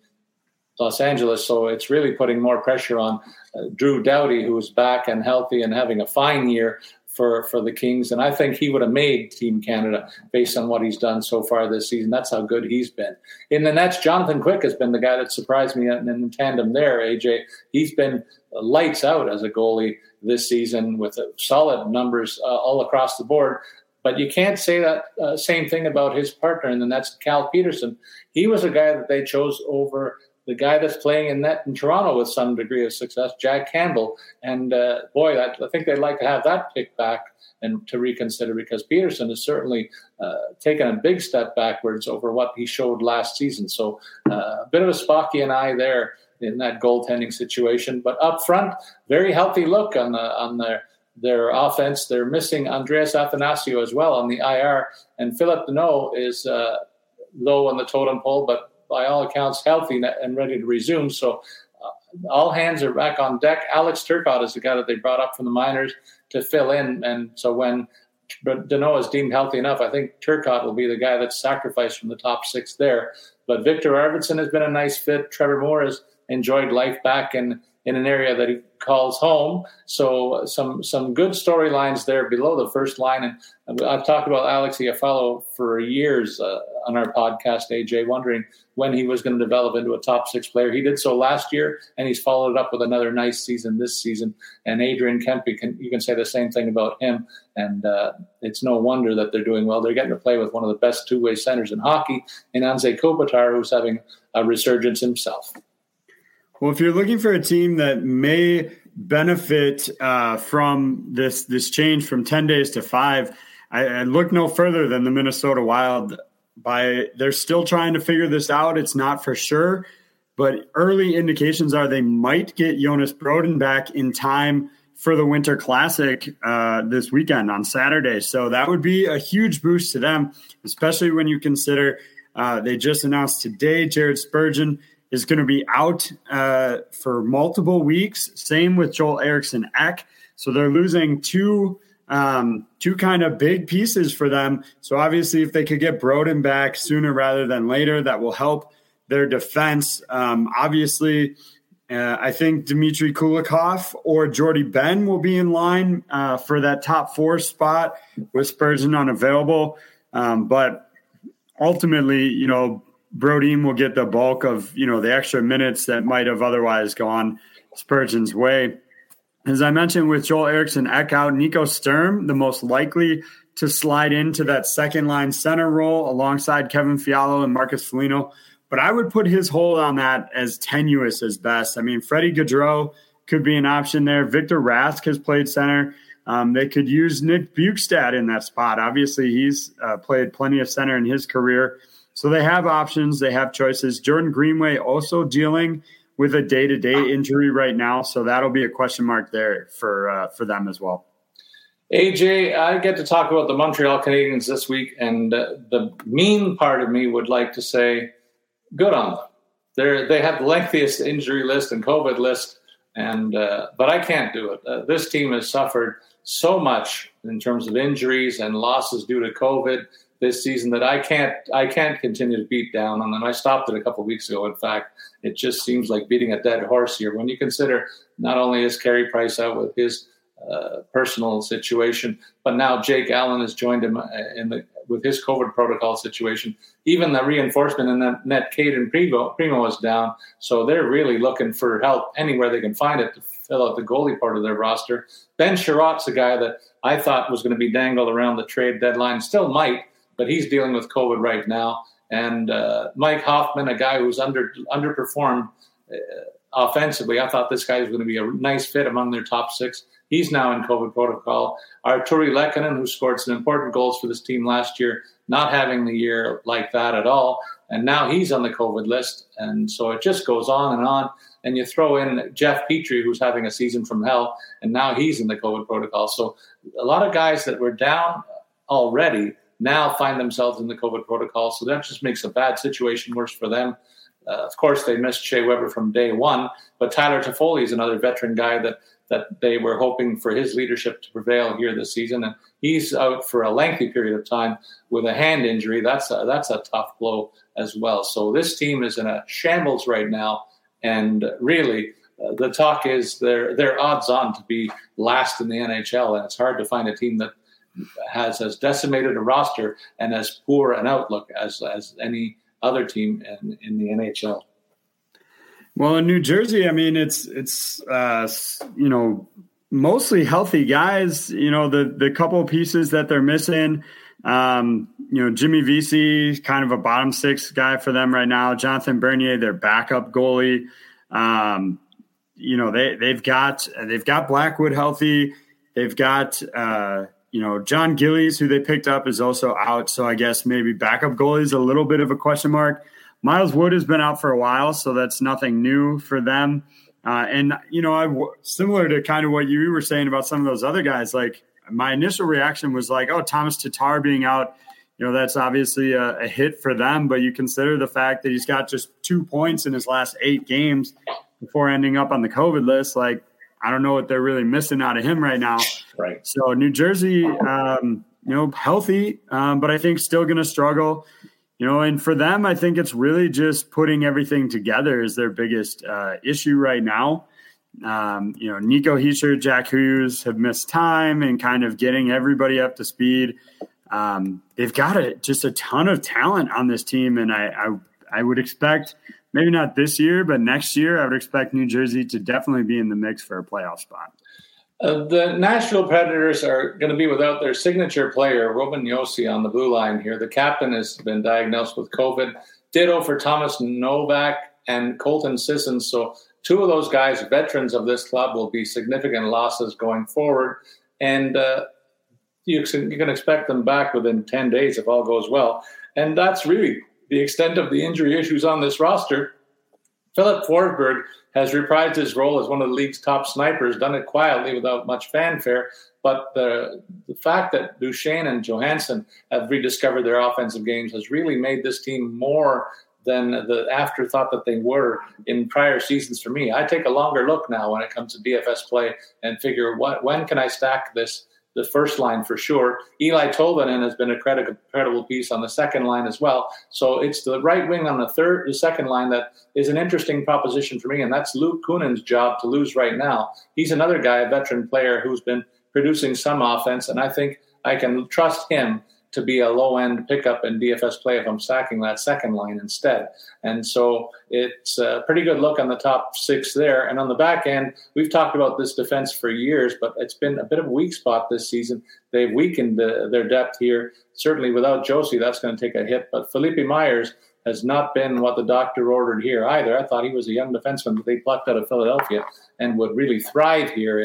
Los Angeles. So it's really putting more pressure on Drew Doughty, who is back and healthy and having a fine year for the Kings. And I think he would have made Team Canada based on what he's done so far this season. That's how good he's been. In the Nets, Jonathan Quick has been the guy that surprised me in tandem there, AJ. He's been lights out as a goalie this season with solid numbers all across the board. But you can't say that same thing about his partner in the Nets, Cal Peterson. He was a guy that they chose over the guy that's playing in net in Toronto with some degree of success, Jack Campbell. And boy, I think they'd like to have that pick back and to reconsider, because Peterson has certainly taken a big step backwards over what he showed last season. So a bit of a Spockian eye there in that goaltending situation. But up front, very healthy look on their offense. They're missing Andreas Athanasiou as well on the IR, and Philip Deneau is low on the totem pole, but by all accounts healthy and ready to resume. So all hands are back on deck. Alex Turcotte is the guy that they brought up from the minors to fill in, and so when Deneau is deemed healthy enough, I think Turcotte will be the guy that's sacrificed from the top 6 there. But Victor Arvidsson has been a nice fit. Trevor Moore has enjoyed life back in an area that he calls home. So some good storylines there below the first line. And I've talked about Alex Iafallo for years on our podcast, AJ, wondering when he was going to develop into a top 6 player. He did so last year, and he's followed it up with another nice season this season. And Adrian Kempe, you can say the same thing about him. And it's no wonder that they're doing well. They're getting to play with one of the best two-way centers in hockey, in Anze Kopitar, who's having a resurgence himself. Well, if you're looking for a team that may benefit from this change from 10 days to 5, I look no further than the Minnesota Wild. They're still trying to figure this out. It's not for sure, but early indications are they might get Jonas Brodin back in time for the Winter Classic this weekend on Saturday. So that would be a huge boost to them, especially when you consider they just announced today Jared Spurgeon is going to be out for multiple weeks. Same with Joel Eriksson Ek. So they're losing 2 two kind of big pieces for them. So obviously if they could get Brodin back sooner rather than later, that will help their defense. Obviously, I think Dmitry Kulikov or Jordy Ben will be in line for that top 4 spot with Spurgeon unavailable. But ultimately, Brodin will get the bulk of, the extra minutes that might have otherwise gone Spurgeon's way. As I mentioned, with Joel Eriksson Ek out, Nico Sturm, the most likely to slide into that second-line center role alongside Kevin Fiala and Marcus Foligno. But I would put his hold on that as tenuous as best. I mean, Freddie Gaudreau could be an option there. Victor Rask has played center. They could use Nick Bjugstad in that spot. Obviously, he's played plenty of center in his career. So they have options. They have choices. Jordan Greenway also dealing with a day-to-day injury right now. So that'll be a question mark there for them as well. AJ, I get to talk about the Montreal Canadiens this week, and the mean part of me would like to say, good on them. They have the lengthiest injury list and COVID list, but I can't do it. This team has suffered so much in terms of injuries and losses due to COVID this season that I can't continue to beat down on them. I stopped it a couple of weeks ago. In fact, it just seems like beating a dead horse here. When you consider not only is Carey Price out with his personal situation, but now Jake Allen has joined him with his COVID protocol situation. Even the reinforcement in that net, Caden Primo is down, so they're really looking for help anywhere they can find it to fill out the goalie part of their roster. Ben Sherratt's a guy that I thought was going to be dangled around the trade deadline, still might, but he's dealing with COVID right now. And Mike Hoffman, a guy who's underperformed offensively. I thought this guy was going to be a nice fit among their top 6. He's now in COVID protocol. Arturi Lehkonen, who scored some important goals for this team last year, not having the year like that at all. And now he's on the COVID list. And so it just goes on. And you throw in Jeff Petrie, who's having a season from hell, and now he's in the COVID protocol. So a lot of guys that were down already now find themselves in the COVID protocol. So that just makes a bad situation worse for them. Of course, they missed Shea Weber from day one, but Tyler Toffoli is another veteran guy that they were hoping for his leadership to prevail here this season. And he's out for a lengthy period of time with a hand injury. That's a tough blow as well. So this team is in a shambles right now. And really, the talk is they're odds on to be last in the NHL. And it's hard to find a team that has as decimated a roster and as poor an outlook as any other team in the NHL. Well, in New Jersey, I mean, it's mostly healthy guys. The couple of pieces that they're missing. Jimmy Vesey, kind of a bottom 6 guy for them right now. Jonathan Bernier, their backup goalie. They've got Blackwood healthy. They've got John Gillies, who they picked up, is also out. So I guess maybe backup goalie is a little bit of a question mark. Miles Wood has been out for a while, so that's nothing new for them. Similar to kind of what you were saying about some of those other guys, like my initial reaction was like, oh, Thomas Tatar being out, that's obviously a hit for them. But you consider the fact that he's got just 2 points in his last 8 games before ending up on the COVID list. Like, I don't know what they're really missing out of him right now. Right. So New Jersey, healthy, but I think still going to struggle. And for them, I think it's really just putting everything together is their biggest issue right now. Nico Hischier, Jack Hughes have missed time and kind of getting everybody up to speed. They've got just a ton of talent on this team, and I would expect, maybe not this year, but next year, I would expect New Jersey to definitely be in the mix for a playoff spot. The Nashville Predators are going to be without their signature player, Roman Josi, on the blue line here. The captain has been diagnosed with COVID. Ditto for Thomas Novak and Colton Sissons. So 2 of those guys, veterans of this club, will be significant losses going forward. And you can expect them back within 10 days if all goes well. And that's really the extent of the injury issues on this roster. Philip Forsberg has reprised his role as one of the league's top snipers, done it quietly without much fanfare. But the fact that Duchesne and Johansson have rediscovered their offensive games has really made this team more than the afterthought that they were in prior seasons for me. I take a longer look now when it comes to DFS play and figure when can I stack this the first line for sure. Eli Tolvanen has been a credible piece on the second line as well. So it's the right wing on the second line that is an interesting proposition for me, and that's Luke Kunin's job to lose right now. He's another guy, a veteran player who's been producing some offense, and I think I can trust him to be a low-end pickup in DFS play if I'm stacking that second line instead. And so it's a pretty good look on the top six there. And on the back end, we've talked about this defense for years, but it's been a bit of a weak spot this season. They've weakened their depth here. Certainly without Josie, that's going to take a hit. But Felipe Myers has not been what the doctor ordered here either. I thought he was a young defenseman that they plucked out of Philadelphia and would really thrive here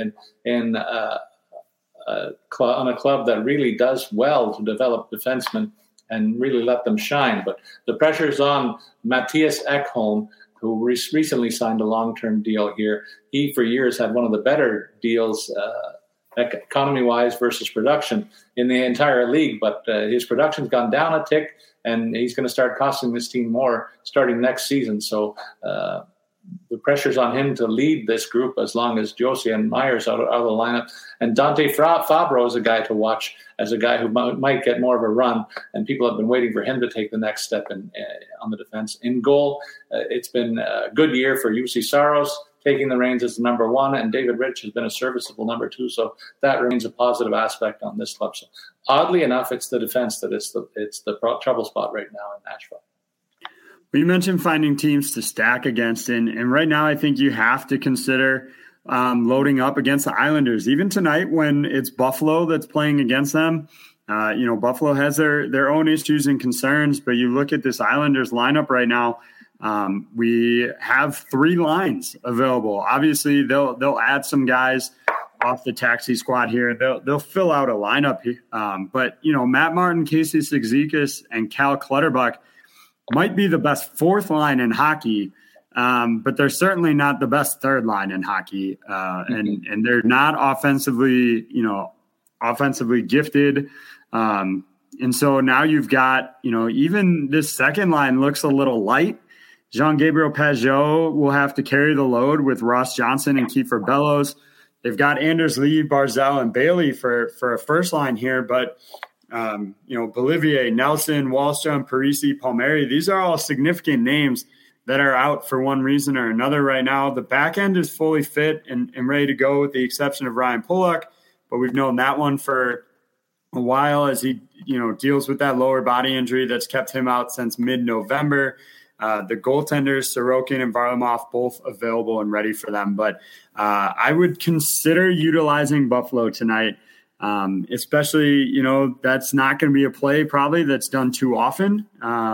on a club that really does well to develop defensemen and really let them shine. But the pressure's on Matthias Ekholm, who recently signed a long-term deal here. He, for years, had one of the better deals economy-wise versus production in the entire league, but his production's gone down a tick, and he's going to start costing this team more starting next season. So the pressure's on him to lead this group as long as Josie and Myers out of the lineup. And Dante Fabro is a guy to watch as a guy who might get more of a run, and people have been waiting for him to take the next step on the defense. In goal, it's been a good year for UC Saros, taking the reins as the number one, and David Rich has been a serviceable number two, so that remains a positive aspect on this club. So oddly enough, it's the defense that it's the trouble spot right now in Nashville. Well, you mentioned finding teams to stack against, and right now I think you have to consider loading up against the Islanders. Even tonight when it's Buffalo that's playing against them, Buffalo has their own issues and concerns, but you look at this Islanders lineup right now, we have three lines available. Obviously, they'll add some guys off the taxi squad here. They'll fill out a lineup, but Matt Martin, Casey Cizikas, and Cal Clutterbuck might be the best fourth line in hockey, but they're certainly not the best third line in hockey, and they're not offensively gifted. And so now you've got, even this second line looks a little light. Jean-Gabriel Pageau will have to carry the load with Ross Johnson and Kiefer Bellows. They've got Anders Lee, Barzal, and Bailey for a first line here, but Bolivier, Nelson, Wallstrom, Parisi, Palmieri, these are all significant names that are out for one reason or another right now. The back end is fully fit and ready to go with the exception of Ryan Pulock, but we've known that one for a while as he, deals with that lower body injury that's kept him out since mid-November. The goaltenders, Sorokin and Varlamov, both available and ready for them. But I would consider utilizing Buffalo tonight. Especially, that's not going to be a play probably that's done too often.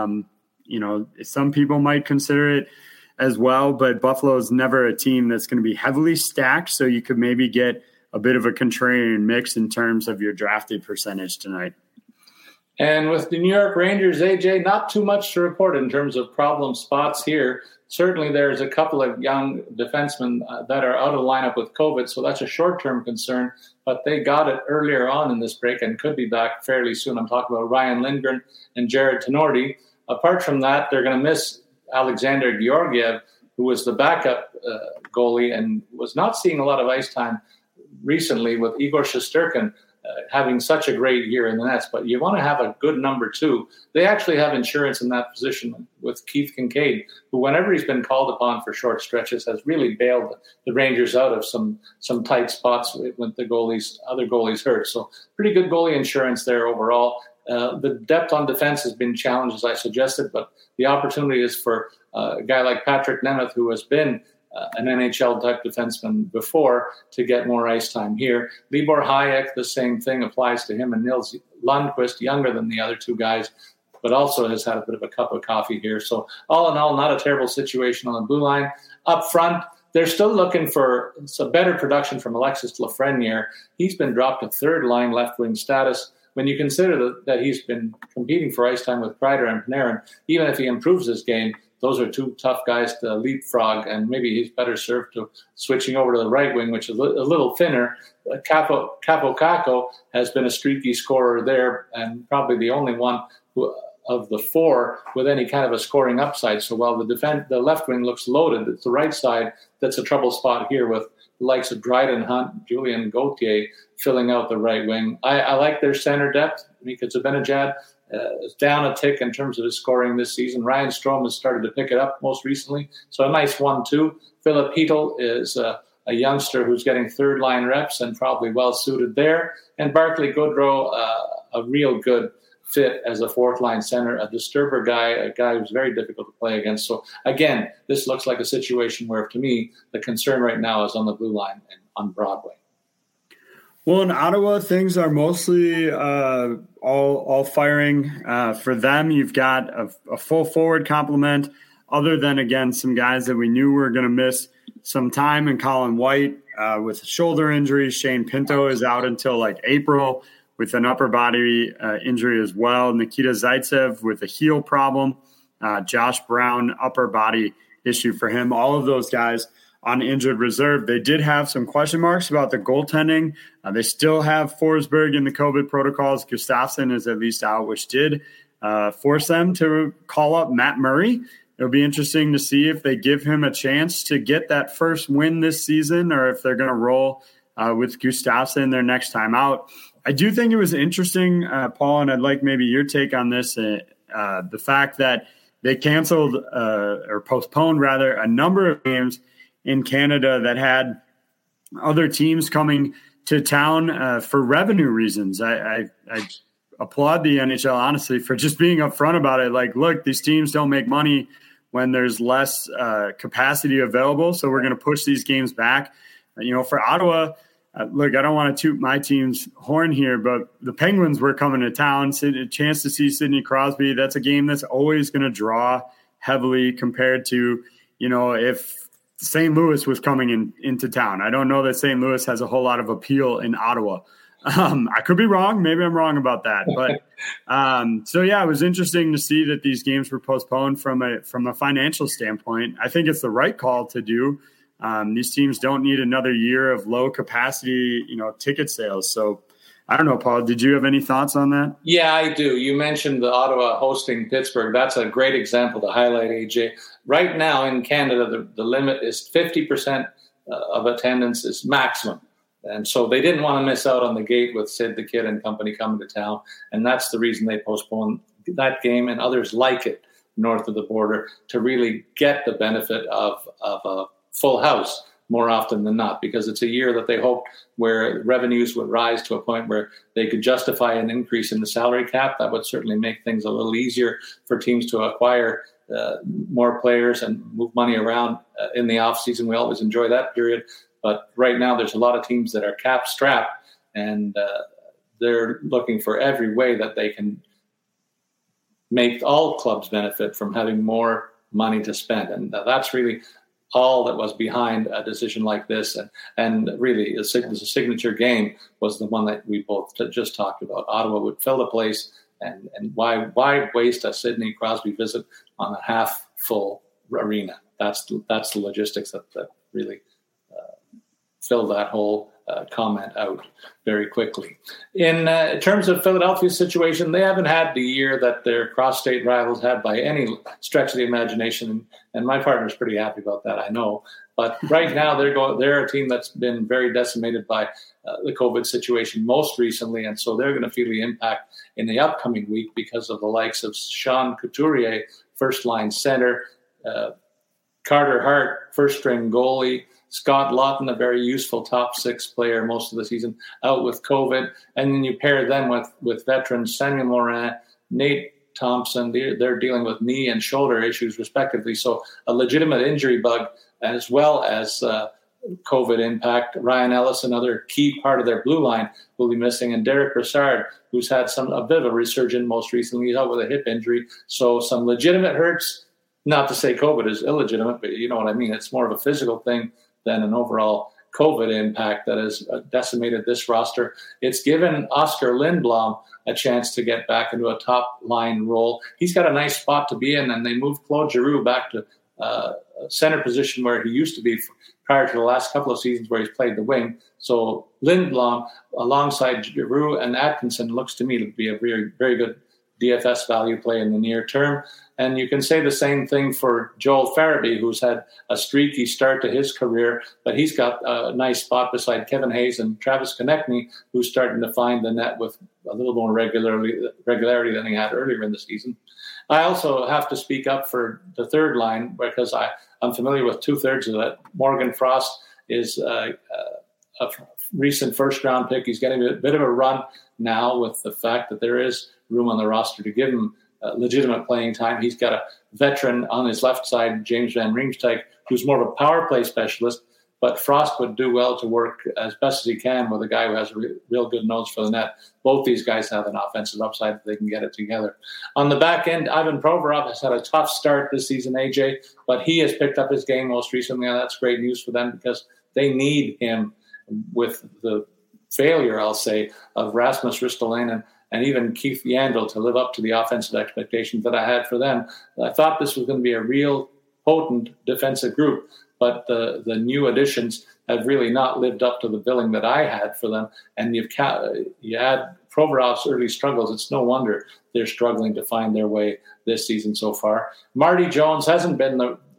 Some people might consider it as well, but Buffalo is never a team that's going to be heavily stacked. So you could maybe get a bit of a contrarian mix in terms of your drafted percentage tonight. And with the New York Rangers, AJ, not too much to report in terms of problem spots here. Certainly there's a couple of young defensemen that are out of lineup with COVID, so that's a short-term concern. But they got it earlier on in this break and could be back fairly soon. I'm talking about Ryan Lindgren and Jared Tenorti. Apart from that, they're going to miss Alexander Georgiev, who was the backup goalie and was not seeing a lot of ice time recently with Igor Shesterkin having such a great year in the Nets. But you want to have a good number two. They actually have insurance in that position with Keith Kincaid, who whenever he's been called upon for short stretches has really bailed the Rangers out of some tight spots when the other goalies hurt. So pretty good goalie insurance there overall. The depth on defense has been challenged, as I suggested, but the opportunity is for a guy like Patrick Nemeth, who has been an NHL-type defenseman before, to get more ice time here. Libor Hayek, the same thing applies to him, and Nils Lundqvist, younger than the other two guys, but also has had a bit of a cup of coffee here. So all in all, not a terrible situation on the blue line. Up front, they're still looking for some better production from Alexis Lafreniere. He's been dropped to third-line left-wing status. When you consider that he's been competing for ice time with Kreider and Panarin, even if he improves his game, those are two tough guys to leapfrog, and maybe he's better served to switching over to the right wing, which is a little thinner. Capo Caco has been a streaky scorer there, and probably the only one of the four with any kind of a scoring upside. So while the left wing looks loaded, it's the right side that's a trouble spot here with the likes of Dryden Hunt, Julian Gauthier filling out the right wing. I like their center depth because Zibanejad is down a tick in terms of his scoring this season. Ryan Strome has started to pick it up most recently, so a nice 1-2. Philip Heatle is a youngster who's getting third-line reps and probably well-suited there. And Barclay Goodrow, a real good fit as a fourth-line center, a disturber guy, a guy who's very difficult to play against. So, again, this looks like a situation where, to me, the concern right now is on the blue line and on Broadway. Well, in Ottawa, things are mostly all firing for them. You've got a full forward complement, other than, again, some guys that we knew were going to miss some time, and Colin White with a shoulder injury. Shane Pinto is out until like April with an upper body injury as well. Nikita Zaitsev with a heel problem. Josh Brown, upper body issue for him. All of those guys on injured reserve. They did have some question marks about the goaltending. They still have Forsberg in the COVID protocols. Gustafsson is at least out, which did force them to call up Matt Murray. It'll be interesting to see if they give him a chance to get that first win this season, or if they're going to roll with Gustafsson their next time out. I do think it was interesting, Paul, and I'd like maybe your take on this, the fact that they canceled or postponed, rather, a number of games in Canada that had other teams coming to town for revenue reasons. I applaud the NHL, honestly, for just being upfront about it. Like, look, these teams don't make money when there's less capacity available, so we're going to push these games back. For Ottawa, look, I don't want to toot my team's horn here, but the Penguins were coming to town. A chance to see Sidney Crosby, that's a game that's always going to draw heavily compared to, if St. Louis was coming into town. I don't know that St. Louis has a whole lot of appeal in Ottawa. I could be wrong. Maybe I'm wrong about that. But it was interesting to see that these games were postponed from a financial standpoint. I think it's the right call to do. These teams don't need another year of low capacity, ticket sales. So I don't know, Paul, did you have any thoughts on that? Yeah, I do. You mentioned the Ottawa hosting Pittsburgh. That's a great example to highlight, AJ. Right now in Canada, the limit is 50% of attendance is maximum. And so they didn't want to miss out on the gate with Sid the Kid and company coming to town. And that's the reason they postponed that game and others like it north of the border to really get the benefit of a full house more often than not, because it's a year that they hoped where revenues would rise to a point where they could justify an increase in the salary cap. That would certainly make things a little easier for teams to acquire more players and move money around in the offseason. We always enjoy that period. But right now there's a lot of teams that are cap strapped, and they're looking for every way that they can make all clubs benefit from having more money to spend. And that's really all that was behind a decision like this. And really, the signature game was the one that we both just talked about. Ottawa would fill the place, and why waste a Sidney Crosby visit on a half-full arena? That's the logistics that really filled that whole comment out very quickly. In terms of Philadelphia's situation, they haven't had the year that their cross-state rivals had by any stretch of the imagination, and my partner's pretty happy about that, I know. But right now, they're a team that's been very decimated by the COVID situation most recently, and so they're going to feel the impact in the upcoming week because of the likes of Sean Couturier, first-line center, Carter Hart, first-string goalie, Scott Lawton, a very useful top six player most of the season, out with COVID. And then you pair them with veterans Samuel Morin, Nate Thompson. They're dealing with knee and shoulder issues, respectively. So a legitimate injury bug as well as COVID impact. Ryan Ellis, another key part of their blue line, will be missing. And Derek Brassard, who's had a bit of a resurgence most recently. He's out with a hip injury. So some legitimate hurts. Not to say COVID is illegitimate, but you know what I mean. It's more of a physical thing than an overall COVID impact that has decimated this roster. It's given Oscar Lindblom a chance to get back into a top-line role. He's got a nice spot to be in, and they moved Claude Giroux back to a center position where he used to be prior to the last couple of seasons where he's played the wing. So Lindblom, alongside Giroux and Atkinson, looks to me to be a very, very good DFS value play in the near term. And you can say the same thing for Joel Farabee, who's had a streaky start to his career, but he's got a nice spot beside Kevin Hayes and Travis Konechny, who's starting to find the net with a little more regularity than he had earlier in the season. I also have to speak up for the third line because I'm familiar with 2/3 of it. Morgan Frost is a recent first-round pick. He's getting a bit of a run now with the fact that there is room on the roster to give him legitimate playing time. He's got a veteran on his left side, James Van Riemsdyk, who's more of a power play specialist, but Frost would do well to work as best as he can with a guy who has a real good nose for the net. Both these guys have an offensive upside if they can get it together. On the back end, Ivan Provorov has had a tough start this season, AJ, but he has picked up his game most recently, and that's great news for them because they need him with the failure, I'll say, of Rasmus Ristolainen and even Keith Yandel to live up to the offensive expectations that I had for them. I thought this was going to be a real potent defensive group, but the new additions have really not lived up to the billing that I had for them. And you add Provorov's early struggles, it's no wonder they're struggling to find their way this season so far. Marty Jones hasn't been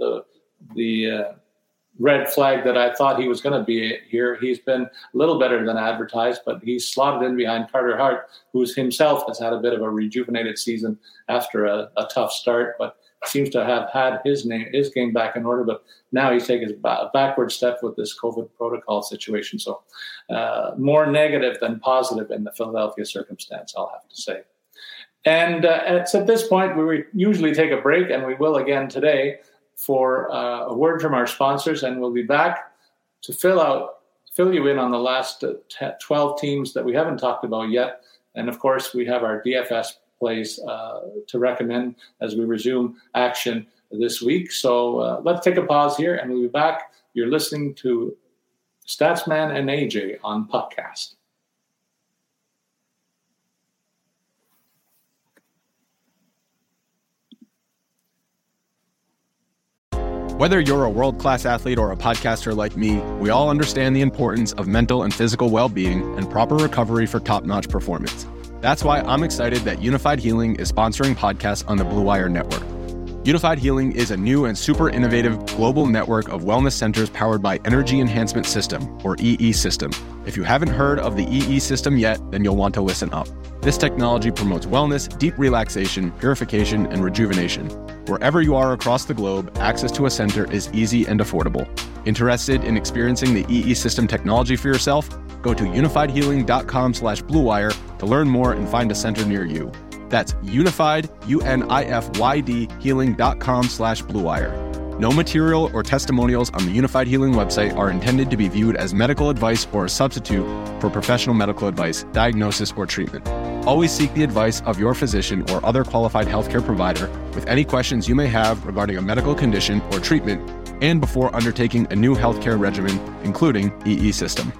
the red flag that I thought he was going to be here. He's been a little better than advertised, but he's slotted in behind Carter Hart, who himself has had a bit of a rejuvenated season after a tough start, but seems to have had his game back in order. But now he's taken a backward step with this COVID protocol situation. So more negative than positive in the Philadelphia circumstance, I'll have to say. And it's at this point we usually take a break, and we will again today, for a word from our sponsors, and we'll be back to fill you in on the last 12 teams that we haven't talked about yet. And of course, we have our DFS plays to recommend as we resume action this week. So let's take a pause here, and we'll be back. You're listening to Statsman and AJ on Puckcast. Whether you're a world-class athlete or a podcaster like me, we all understand the importance of mental and physical well-being and proper recovery for top-notch performance. That's why I'm excited that Unified Healing is sponsoring podcasts on the Blue Wire Network. Unified Healing is a new and super innovative global network of wellness centers powered by Energy Enhancement System, or EE System. If you haven't heard of the EE System yet, then you'll want to listen up. This technology promotes wellness, deep relaxation, purification, and rejuvenation. Wherever you are across the globe, access to a center is easy and affordable. Interested in experiencing the EE System technology for yourself? Go to unifiedhealing.com/bluewire to learn more and find a center near you. That's unified, UNIFYD, healing.com/bluewire. No material or testimonials on the Unified Healing website are intended to be viewed as medical advice or a substitute for professional medical advice, diagnosis, or treatment. Always seek the advice of your physician or other qualified healthcare provider with any questions you may have regarding a medical condition or treatment and before undertaking a new healthcare regimen, including EE System.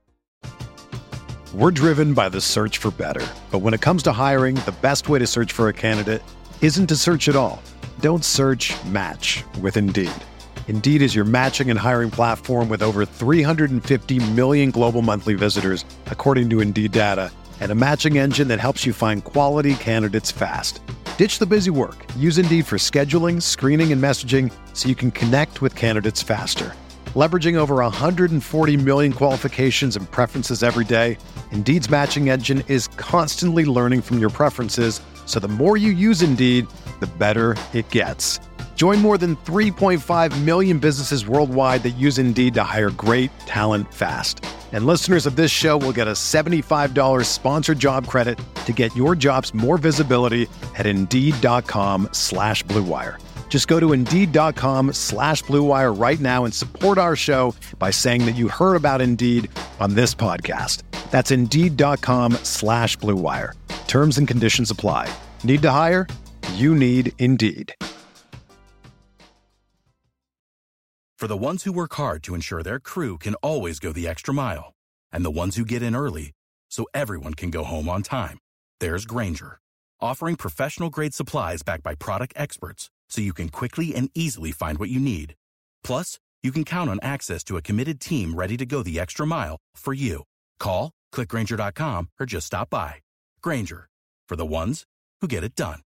We're driven by the search for better. But when it comes to hiring, the best way to search for a candidate isn't to search at all. Don't search, match with Indeed. Indeed is your matching and hiring platform with over 350 million global monthly visitors, according to Indeed data, and a matching engine that helps you find quality candidates fast. Ditch the busy work. Use Indeed for scheduling, screening, and messaging so you can connect with candidates faster. Leveraging over 140 million qualifications and preferences every day, Indeed's matching engine is constantly learning from your preferences, so the more you use Indeed, the better it gets. Join more than 3.5 million businesses worldwide that use Indeed to hire great talent fast. And listeners of this show will get a $75 sponsored job credit to get your jobs more visibility at Indeed.com/BlueWire. Just go to Indeed.com/BlueWire right now and support our show by saying that you heard about Indeed on this podcast. That's Indeed.com/BlueWire. Terms and conditions apply. Need to hire? You need Indeed. For the ones who work hard to ensure their crew can always go the extra mile, and the ones who get in early so everyone can go home on time, there's Grainger, offering professional-grade supplies backed by product experts so you can quickly and easily find what you need. Plus, you can count on access to a committed team ready to go the extra mile for you. Call, click Grainger.com, or just stop by. Grainger, for the ones who get it done.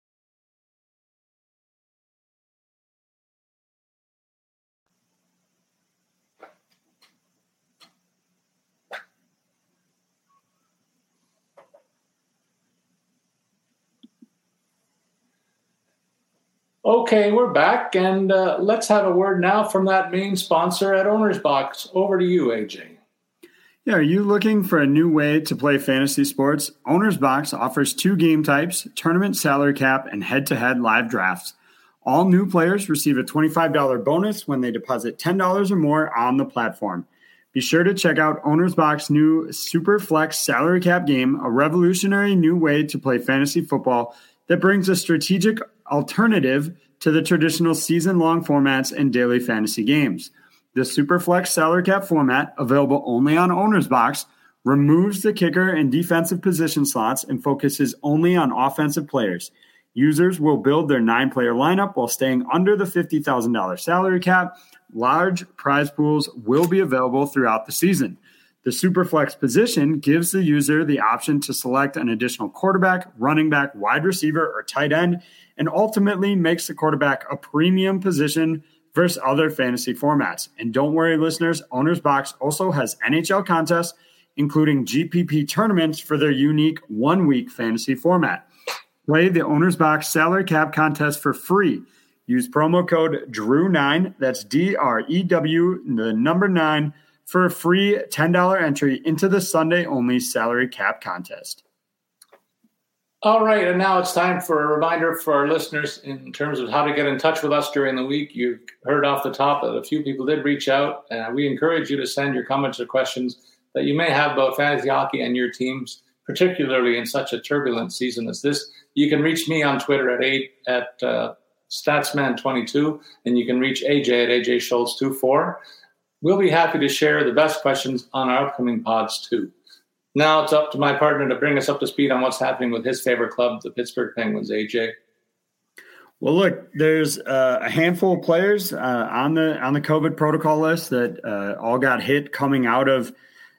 Okay, we're back, and let's have a word now from that main sponsor at Owner's Box. Over to you, AJ. Yeah, are you looking for a new way to play fantasy sports? Owner's Box offers 2 game types, tournament salary cap, and head-to-head live drafts. All new players receive a $25 bonus when they deposit $10 or more on the platform. Be sure to check out Owner's Box's new Superflex salary cap game, a revolutionary new way to play fantasy football that brings a strategic alternative to the traditional season-long formats and daily fantasy games. The Superflex salary cap format, available only on Owner's Box, removes the kicker and defensive position slots and focuses only on offensive players. Users will build their 9-player lineup while staying under the $50,000 salary cap. Large prize pools will be available throughout the season. The Superflex position gives the user the option to select an additional quarterback, running back, wide receiver, or tight end, and ultimately makes the quarterback a premium position versus other fantasy formats. And don't worry, listeners, Owner's Box also has NHL contests, including GPP tournaments for their unique 1-week fantasy format. Play the Owner's Box salary cap contest for free. Use promo code DREW9, that's DREW, the number 9, for a free $10 entry into the Sunday-only salary cap contest. All right, and now it's time for a reminder for our listeners in terms of how to get in touch with us during the week. You've heard off the top that a few people did reach out, and we encourage you to send your comments or questions that you may have about fantasy hockey and your teams, particularly in such a turbulent season as this. You can reach me on Twitter at Statsman22, and you can reach AJ at AJSchultz24. We'll be happy to share the best questions on our upcoming pods too. Now it's up to my partner to bring us up to speed on what's happening with his favorite club, the Pittsburgh Penguins. AJ. Well, look, there's a handful of players on the COVID protocol list that all got hit coming out of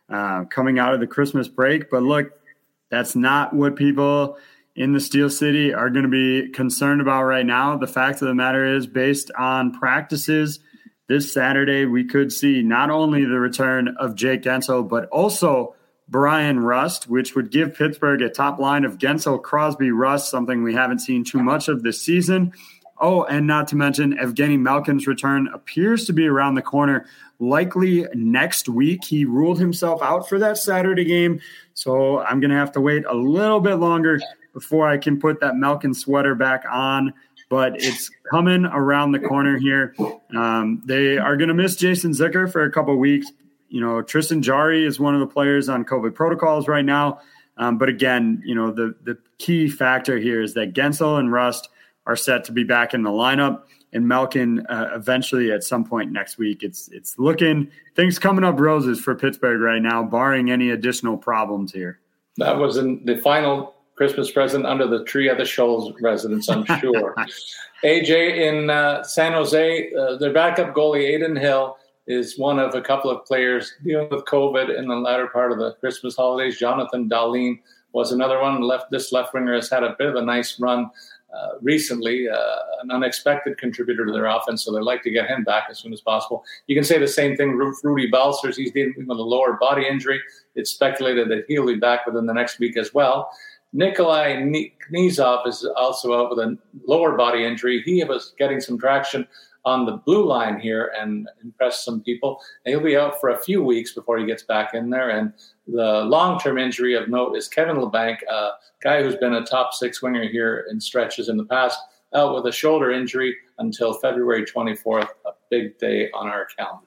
the Christmas break. But look, that's not what people in the Steel City are going to be concerned about right now. The fact of the matter is, based on practices this Saturday, we could see not only the return of Jake Guentzel, but also Brian Rust, which would give Pittsburgh a top line of Guentzel, Crosby, Rust, something we haven't seen too much of this season. Oh, and not to mention Evgeny Malkin's return appears to be around the corner, likely next week. He ruled himself out for that Saturday game, so I'm going to have to wait a little bit longer before I can put that Malkin sweater back on, but it's coming around the corner here. They are going to miss Jason Zucker for a couple of weeks. You know, Tristan Jarry is one of the players on COVID protocols right now. But again, you know, the key factor here is that Guentzel and Rust are set to be back in the lineup, and Malkin eventually at some point next week. It's looking things coming up roses for Pittsburgh right now, barring any additional problems here. That was in the final Christmas present under the tree of the Scholes residence, I'm sure. AJ, in San Jose, their backup goalie, Aiden Hill, is one of a couple of players dealing with COVID in the latter part of the Christmas holidays. Jonathan Dahlin was another one. This left winger has had a bit of a nice run recently, an unexpected contributor to their offense, so they'd like to get him back as soon as possible. You can say the same thing, Rudy Balcers. He's dealing with a lower body injury. It's speculated that he'll be back within the next week as well. Nikolai Knizov is also out with a lower body injury. He was getting some traction on the blue line here and impressed some people. And he'll be out for a few weeks before he gets back in there. And the long-term injury of note is Kevin Labanc, a guy who's been a top 6 winger here in stretches in the past, out with a shoulder injury until February 24th, a big day on our calendars.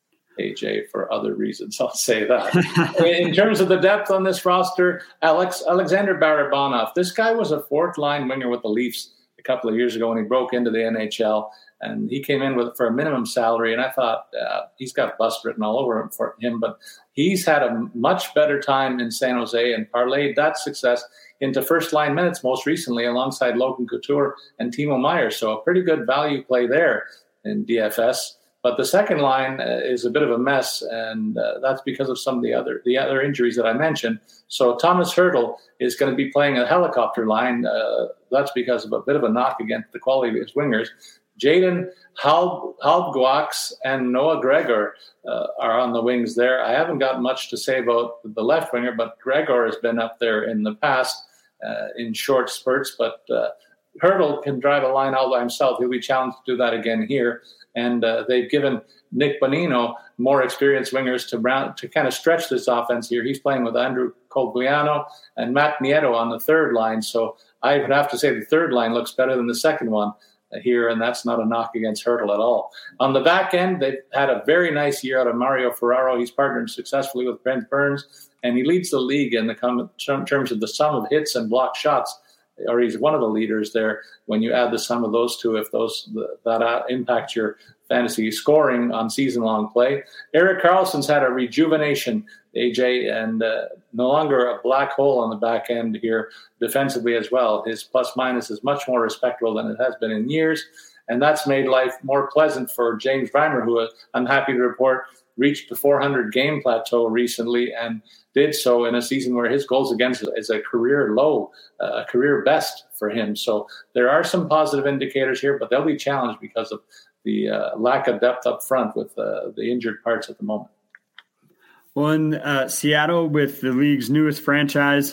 AJ, for other reasons, I'll say that. In terms of the depth on this roster, Alexander Barabanov, this guy was a fourth-line winger with the Leafs a couple of years ago when he broke into the NHL. And he came in for a minimum salary, and I thought he's got bust written all over him for him. But he's had a much better time in San Jose and parlayed that success into first-line minutes most recently alongside Logan Couture and Timo Meier. So a pretty good value play there in DFS. But the second line is a bit of a mess, and that's because of some of the other injuries that I mentioned. So Thomas Hertl is going to be playing a helicopter line. That's because of a bit of a knock against the quality of his wingers. Jaden Halbgewachs and Noah Gregor are on the wings there. I haven't got much to say about the left winger, but Gregor has been up there in the past in short spurts. But Hertl can drive a line all by himself. He'll be challenged to do that again here. And they've given Nick Bonino more experienced wingers to kind of stretch this offense here. He's playing with Andrew Cogliano and Matt Nieto on the third line. So I would have to say the third line looks better than the second one here, and that's not a knock against Hertl at all. On the back end, they've had a very nice year out of Mario Ferraro. He's partnered successfully with Brent Burns, and he leads the league in terms of the sum of hits and blocked shots, or he's one of the leaders there when you add the sum of those two, if that impacts your fantasy scoring on season-long play. Erik Karlsson's had a rejuvenation, AJ, and no longer a black hole on the back end here defensively as well. His plus-minus is much more respectable than it has been in years, and that's made life more pleasant for James Reimer, who I'm happy to report reached the 400-game plateau recently and did so in a season where his goals against is a career low, a career best for him. So there are some positive indicators here, but they'll be challenged because of the lack of depth up front with the injured parts at the moment. Well, in Seattle with the league's newest franchise,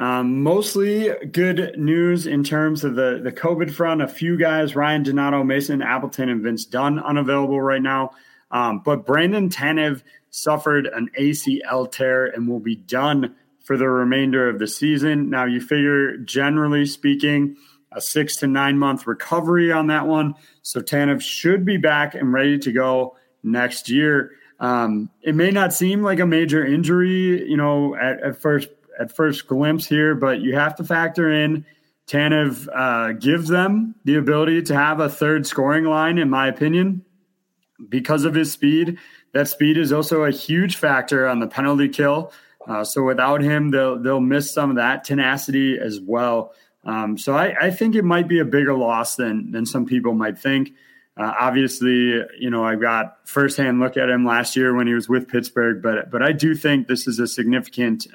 mostly good news in terms of the COVID front. A few guys, Ryan Donato, Mason Appleton, and Vince Dunn, unavailable right now. But Brandon Tanev suffered an ACL tear and will be done for the remainder of the season. Now, you figure, generally speaking, a 6 to 9 month recovery on that one. So Tanev should be back and ready to go next year. It may not seem like a major injury, at first glimpse here, but you have to factor in Tanev gives them the ability to have a third scoring line, in my opinion, because of his speed. That speed is also a huge factor on the penalty kill. So without him, they'll miss some of that tenacity as well. So I think it might be a bigger loss than some people might think. Obviously, I got firsthand look at him last year when he was with Pittsburgh, but I do think this is a significant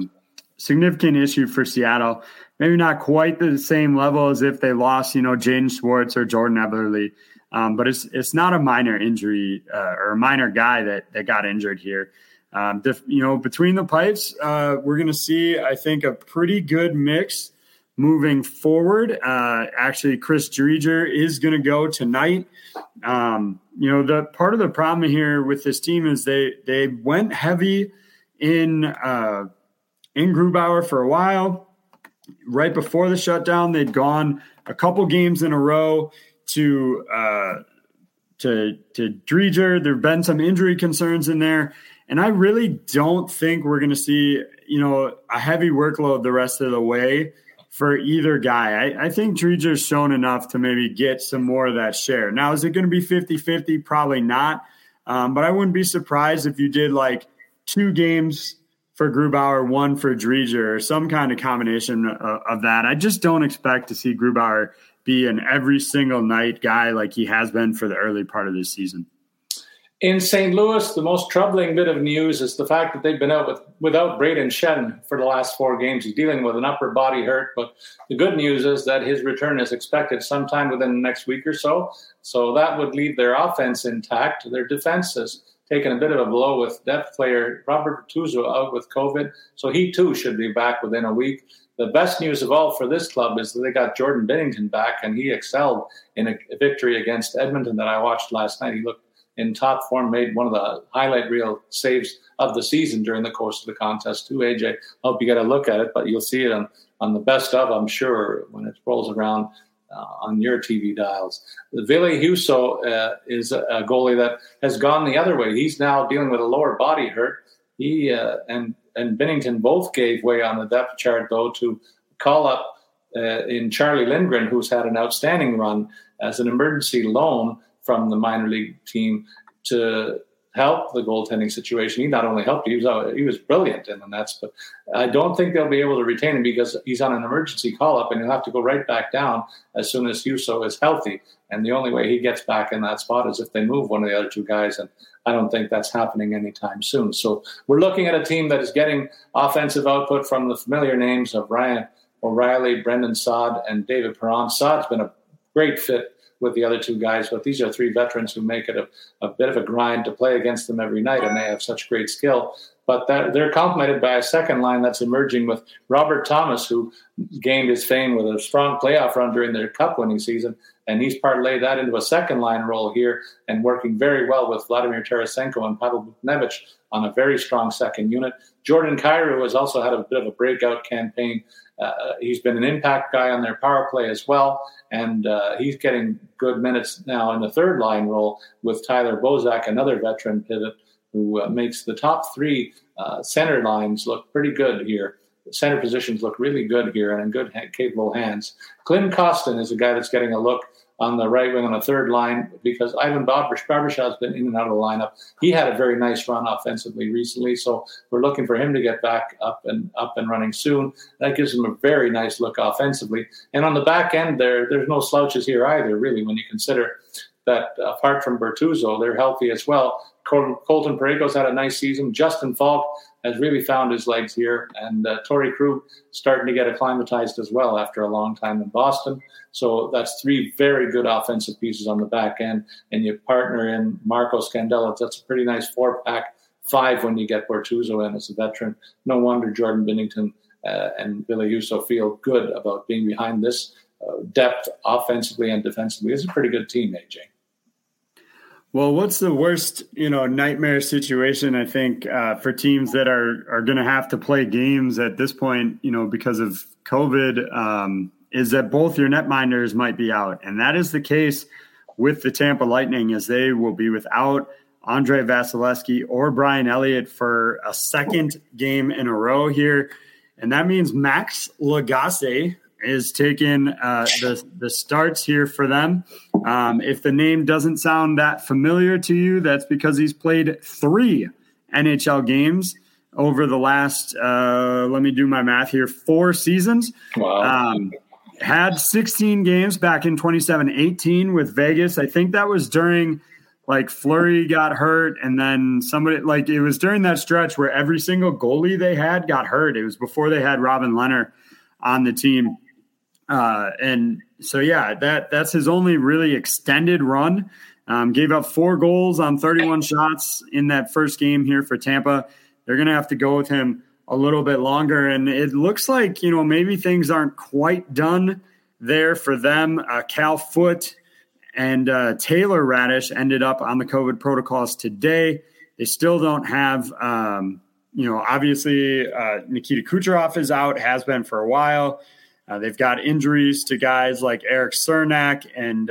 issue for Seattle. Maybe not quite the same level as if they lost, Jaden Schwartz or Jordan Eberle. But it's not a minor injury or a minor guy that got injured here. Between the pipes, we're going to see, I think, a pretty good mix moving forward. Actually, Chris Driedger is going to go tonight. The part of the problem here with this team is they went heavy in Grubauer for a while. Right before the shutdown, they'd gone a couple games in a row to Driedger. There have been some injury concerns in there, and I really don't think we're going to see a heavy workload the rest of the way for either guy. I think Driedger's shown enough to maybe get some more of that share. Now, is it going to be 50-50? Probably not, but I wouldn't be surprised if you did like 2 games for Grubauer, 1 for Driedger, or some kind of combination of that. I just don't expect to see Grubauer be an every single night guy like he has been for the early part of this season. In St. Louis, the most troubling bit of news is the fact that they've been out without Braden Shen for the last 4 games. He's dealing with an upper body hurt, but the good news is that his return is expected sometime within the next week or so. So that would leave their offense intact. Their defense has taken a bit of a blow with depth player Robert Bertuzzo out with COVID, so he too should be back within a week. The best news of all for this club is that they got Jordan Binnington back, and he excelled in a victory against Edmonton that I watched last night. He looked in top form, made one of the highlight reel saves of the season during the course of the contest too, AJ. I hope you get a look at it, but you'll see it on the best of, I'm sure, when it rolls around on your TV dials. Ville Husso is a goalie that has gone the other way. He's now dealing with a lower body hurt. He and Binnington both gave way on the depth chart, though, to call up in Charlie Lindgren, who's had an outstanding run as an emergency loan from the minor league team, to help the goaltending situation. He not only helped, he was brilliant in the Nets, but I don't think they'll be able to retain him because he's on an emergency call-up and he'll have to go right back down as soon as Husso is healthy. And the only way he gets back in that spot is if they move one of the other two guys, and I don't think that's happening anytime soon. So we're looking at a team that is getting offensive output from the familiar names of Ryan O'Reilly, Brendan Saad, and David Perron. Saad's been a great fit with the other two guys, but these are three veterans who make it a bit of a grind to play against them every night, and they have such great skill. But they're complemented by a second line that's emerging with Robert Thomas, who gained his fame with a strong playoff run during their cup winning season, and he's parlayed that into a second line role here and working very well with Vladimir Tarasenko and Pavel Buchnevich on a very strong second unit. Jordan Kyrou has also had a bit of a breakout campaign. He's been an impact guy on their power play as well, and he's getting good minutes now in the third line role with Tyler Bozak, another veteran pivot who makes the top three center lines look pretty good here. The center positions look really good here and in good, capable hands. Klim Kostin is a guy that's getting a look on the right wing on the third line because Ivan Barbashev has been in and out of the lineup. He had a very nice run offensively recently, so we're looking for him to get back up and running soon. That gives him a very nice look offensively. And on the back end, there's no slouches here either, really, when you consider that apart from Bertuzzo, they're healthy as well. Colton Parayko's had a nice season. Justin Falk has really found his legs here, and Torrey Krug starting to get acclimatized as well after a long time in Boston. So that's three very good offensive pieces on the back end, and you partner in Marco Scandella. That's a pretty nice four-pack, five when you get Bertuzzo in as a veteran. No wonder Jordan Binnington and Billy Husso feel good about being behind this depth offensively and defensively. It's a pretty good team, AJ. Well, what's the worst, nightmare situation, I think, for teams that are going to have to play games at this point, because of COVID, is that both your netminders might be out. And that is the case with the Tampa Lightning, as they will be without Andrei Vasilevsky or Brian Elliott for a second game in a row here. And that means Max Lagacé is taking the starts here for them. If the name doesn't sound that familiar to you, that's because he's played 3 NHL games over the last, let me do my math here, 4 seasons. Wow. Had 16 games back in 27-18 with Vegas. I think that was during Fleury got hurt, and then somebody it was during that stretch where every single goalie they had got hurt. It was before they had Robin Lehner on the team. And so, yeah, that's his only really extended run. Gave up 4 goals on 31 shots in that first game here for Tampa. They're going to have to go with him a little bit longer. And it looks like, maybe things aren't quite done there for them. Cal Foote and Taylor Radish ended up on the COVID protocols today. They still don't have, obviously Nikita Kucherov is out, has been for a while. They've got injuries to guys like Eric Cernak and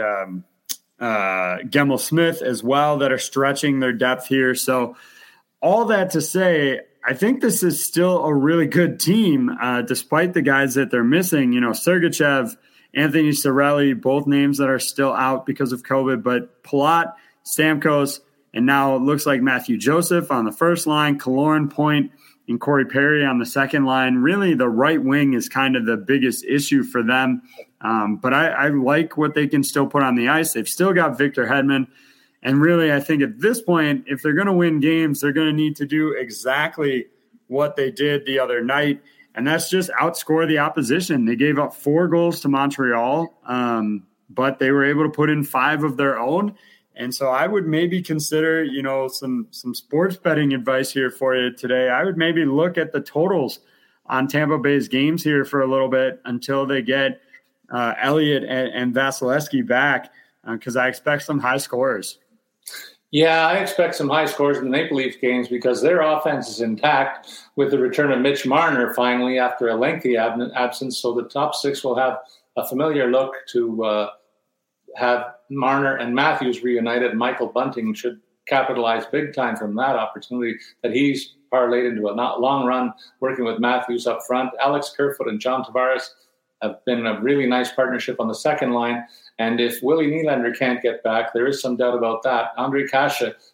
Gemel Smith as well that are stretching their depth here. So all that to say, I think this is still a really good team, despite the guys that they're missing. Sergachev, Anthony Cirelli, both names that are still out because of COVID, but Palat, Stamkos, and now it looks like Matthew Joseph on the first line, Kaloran Point, and Corey Perry on the second line. Really, the right wing is kind of the biggest issue for them. But I like what they can still put on the ice. They've still got Victor Hedman. And really, I think at this point, if they're going to win games, they're going to need to do exactly what they did the other night, and that's just outscore the opposition. They gave up 4 goals to Montreal, but they were able to put in 5 of their own. And so I would maybe consider, some sports betting advice here for you today. I would maybe look at the totals on Tampa Bay's games here for a little bit until they get Elliott and Vasilevsky back, because I expect some high scores. Yeah, I expect some high scores in the Maple Leafs games because their offense is intact with the return of Mitch Marner finally after a lengthy absence. So the top 6 will have a familiar look to have Marner and Matthews reunited. Michael Bunting should capitalize big time from that opportunity that he's parlayed into a long run working with Matthews up front. Alex Kerfoot and John Tavares have been a really nice partnership on the second line. And if Willie Nylander can't get back, there is some doubt about that. Ondrej Kase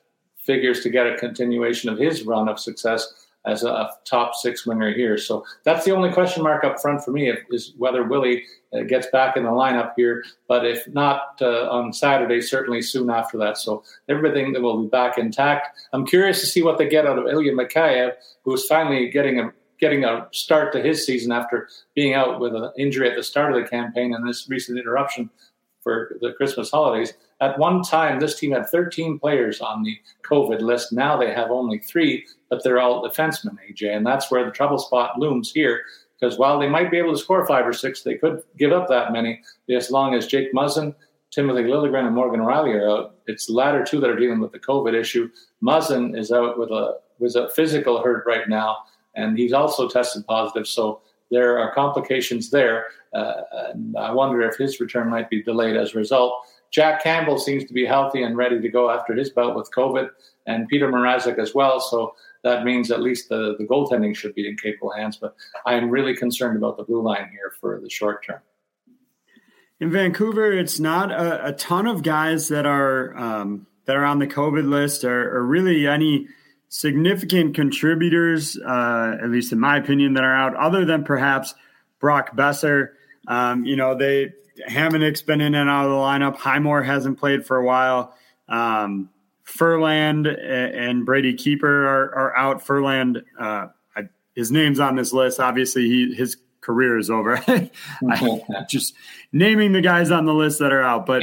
figures to get a continuation of his run of success as a top 6 winger here. So that's the only question mark up front for me, is whether Willie gets back in the lineup here. But if not on Saturday, certainly soon after that. So everything will be back intact. I'm curious to see what they get out of Ilya Mikheyev, who's finally getting a start to his season after being out with an injury at the start of the campaign and this recent interruption for the Christmas holidays. At one time, this team had 13 players on the COVID list. Now they have only 3, but they're all defensemen, AJ. And that's where the trouble spot looms here, because while they might be able to score 5 or 6, they could give up that many as long as Jake Muzzin, Timothy Liljegren, and Morgan O'Reilly are out. It's the latter 2 that are dealing with the COVID issue. Muzzin is out with a physical hurt right now, and he's also tested positive. So there are complications there. And I wonder if his return might be delayed as a result. Jack Campbell seems to be healthy and ready to go after his bout with COVID, and Peter Mrazek as well. So that means at least the goaltending should be in capable hands. But I'm really concerned about the blue line here for the short term. In Vancouver, it's not a ton of guys that are on the COVID list or really any significant contributors, at least in my opinion, that are out, other than perhaps Brock Besser. Hamannik's been in and out of the lineup. Highmore hasn't played for a while. Furland and Brady Keeper are out. Furland, his name's on this list. Obviously, his career is over. Just naming the guys on the list that are out. But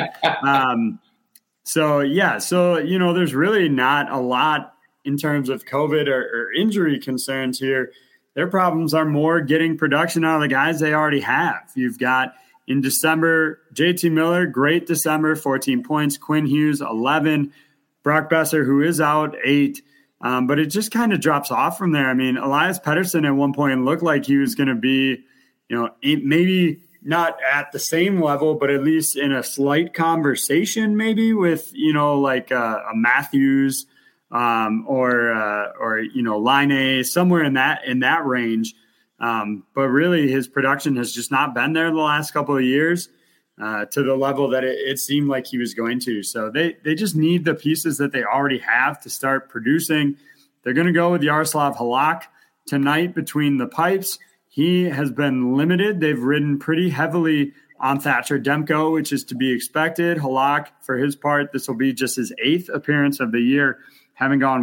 there's really not a lot in terms of COVID or injury concerns here. Their problems are more getting production out of the guys they already have. You've got in December, JT Miller, great December, 14 points. Quinn Hughes, 11. Brock Besser, who is out, 8. But it just kind of drops off from there. I mean, Elias Pettersson at one point looked like he was going to be, maybe not at the same level, but at least in a slight conversation maybe with, a Matthews or Line, somewhere in that range. But really his production has just not been there the last couple of years to the level that it seemed like he was going to. So they just need the pieces that they already have to start producing. They're going to go with Yaroslav Halak tonight between the pipes. He has been limited. They've ridden pretty heavily on Thatcher Demko, which is to be expected. Halak, for his part, this will be just his 8th appearance of the year, having gone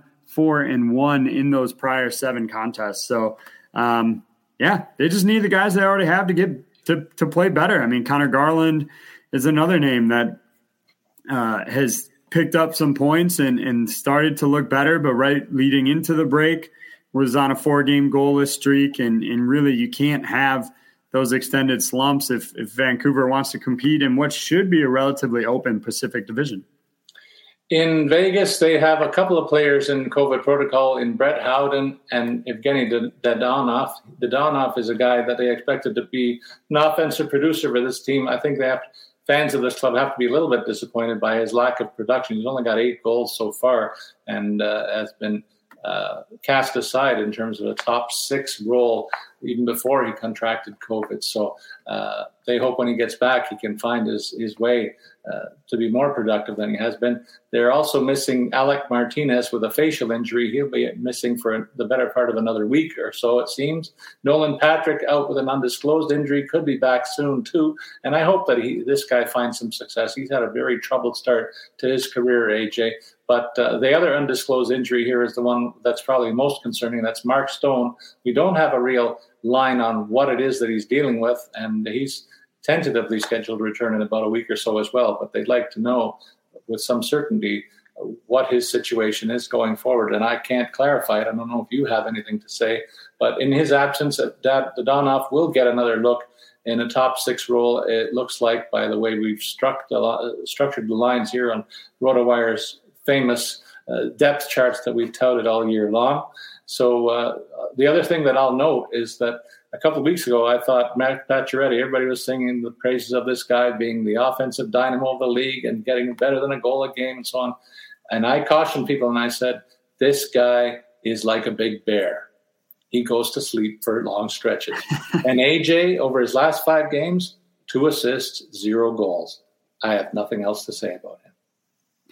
1-4-1 in those prior 7 contests. So, they just need the guys they already have to get to play better. I mean, Connor Garland is another name that has picked up some points and started to look better, but right leading into the break was on a 4-game goalless streak. And really you can't have those extended slumps if Vancouver wants to compete in what should be a relatively open Pacific Division. In Vegas, they have a couple of players in COVID protocol in Brett Howden and Evgeny Dadonov. Dadonov is a guy that they expected to be an offensive producer for this team. I think fans of this club have to be a little bit disappointed by his lack of production. He's only got 8 goals so far and has been cast aside in terms of a top 6 role even before he contracted COVID. So they hope when he gets back, he can find his way to be more productive than he has been. They're also missing Alec Martinez with a facial injury. He'll be missing for the better part of another week or so, it seems. Nolan Patrick out with an undisclosed injury, could be back soon too. And I hope that this guy finds some success. He's had a very troubled start to his career, AJ. But the other undisclosed injury here is the one that's probably most concerning. That's Mark Stone. We don't have a real line on what it is that he's dealing with, and he's tentatively scheduled to return in about a week or so as well. But they'd like to know with some certainty what his situation is going forward. And I can't clarify it. I don't know if you have anything to say. But in his absence, Dadonov will get another look in a top 6 role, it looks like, by the way we've structured the lines here on RotoWire's famous depth charts that we've touted all year long. So the other thing that I'll note is that a couple of weeks ago, I thought Matt Pacioretty, everybody was singing the praises of this guy being the offensive dynamo of the league and getting better than a goal a game and so on. And I cautioned people and I said, this guy is like a big bear. He goes to sleep for long stretches. And AJ, over his last 5 games, 2 assists, 0 goals. I have nothing else to say about him.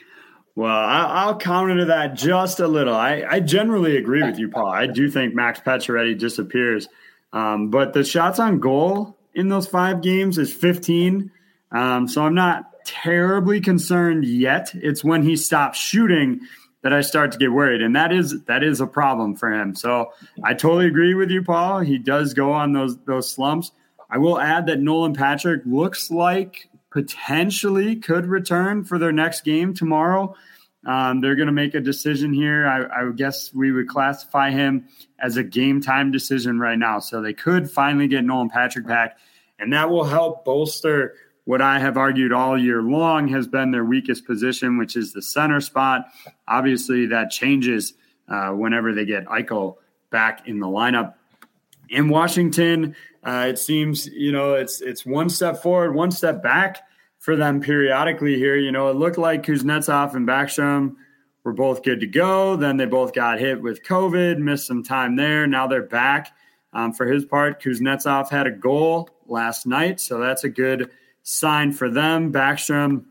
Well, I'll counter that just a little. I generally agree with you, Paul. I do think Max Pacioretty disappears. But the shots on goal in those 5 games is 15. So I'm not terribly concerned yet. It's when he stops shooting that I start to get worried. And that is a problem for him. So I totally agree with you, Paul. He does go on those slumps. I will add that Nolan Patrick looks like potentially could return for their next game tomorrow. They're going to make a decision here. I would guess we would classify him as a game time decision right now. So they could finally get Nolan Patrick back, and that will help bolster what I have argued all year long has been their weakest position, which is the center spot. Obviously, that changes whenever they get Eichel back in the lineup. In Washington, it seems, it's one step forward, one step back for them periodically here. It looked like Kuznetsov and Backstrom were both good to go. Then they both got hit with COVID, missed some time there. Now they're back. For his part, Kuznetsov had a goal last night, so that's a good sign for them. Backstrom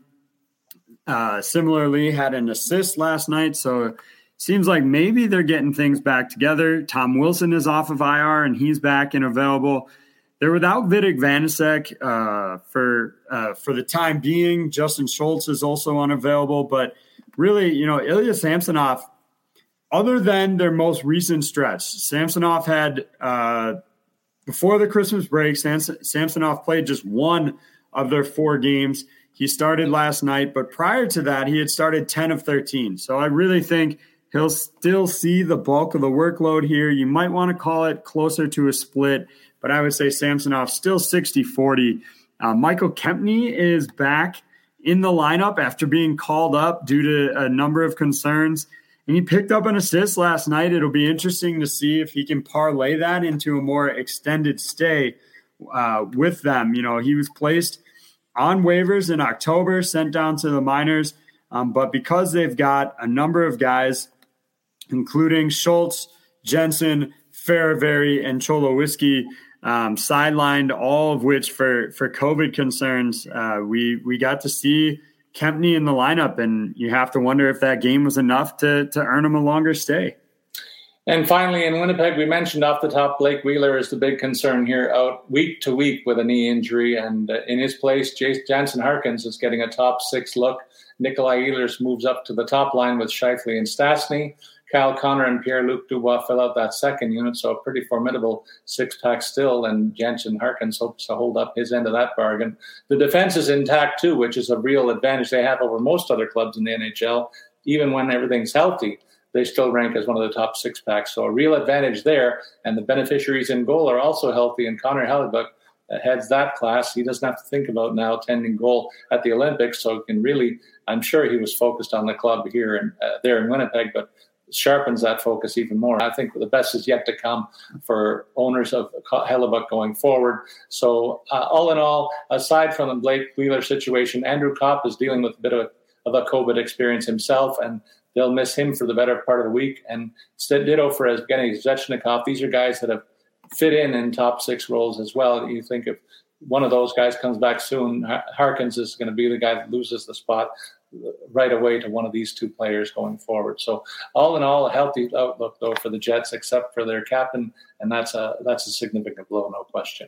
similarly had an assist last night, so it seems like maybe they're getting things back together. Tom Wilson is off of IR, and he's back and available. They're without Vitek Vanacek for the time being. Justin Schultz is also unavailable. But really, Ilya Samsonov, other than their most recent stretch, Samsonov had, before the Christmas break, Samsonov played just one of their 4 games. He started last night, but prior to that, he had started 10 of 13. So I really think he'll still see the bulk of the workload here. You might want to call it closer to a split, but I would say Samsonov still 60-40. Michael Kempny is back in the lineup after being called up due to a number of concerns, and he picked up an assist last night. It'll be interesting to see if he can parlay that into a more extended stay with them. He was placed on waivers in October, sent down to the minors, but because they've got a number of guys, including Schultz, Jensen, Ferravari, and Cholowitzki, sidelined, all of which for COVID concerns. We got to see Kempny in the lineup, and you have to wonder if that game was enough to earn him a longer stay. And finally, in Winnipeg, we mentioned off the top, Blake Wheeler is the big concern here, out week to week with a knee injury. And in his place, Jansen Harkins is getting a top 6 look. Nikolai Ehlers moves up to the top line with Scheifele and Stastny. Kyle Connor and Pierre-Luc Dubois fill out that second unit, so a pretty formidable 6-pack still, and Jansen Harkins hopes to hold up his end of that bargain. The defense is intact too, which is a real advantage they have over most other clubs in the NHL. Even when everything's healthy, they still rank as one of the top 6-packs, so a real advantage there. And the beneficiaries in goal are also healthy, and Connor Hellebuyck heads that class. He doesn't have to think about now tending goal at the Olympics, so can really, I'm sure he was focused on the club here and there in Winnipeg, but sharpens that focus even more. I think the best is yet to come for owners of Hellebuyck going forward. So all in all, aside from the Blake Wheeler situation, Andrew Kopp is dealing with a bit of a COVID experience himself, and they'll miss him for the better part of the week. And ditto for Evgeny Zvechnikov. These are guys that have fit in top 6 roles as well. You think if one of those guys comes back soon, Harkins is going to be the guy that loses the spot right away to one of these 2 players going forward. So all in all, a healthy outlook though for the Jets, except for their captain, and that's a significant blow, no question.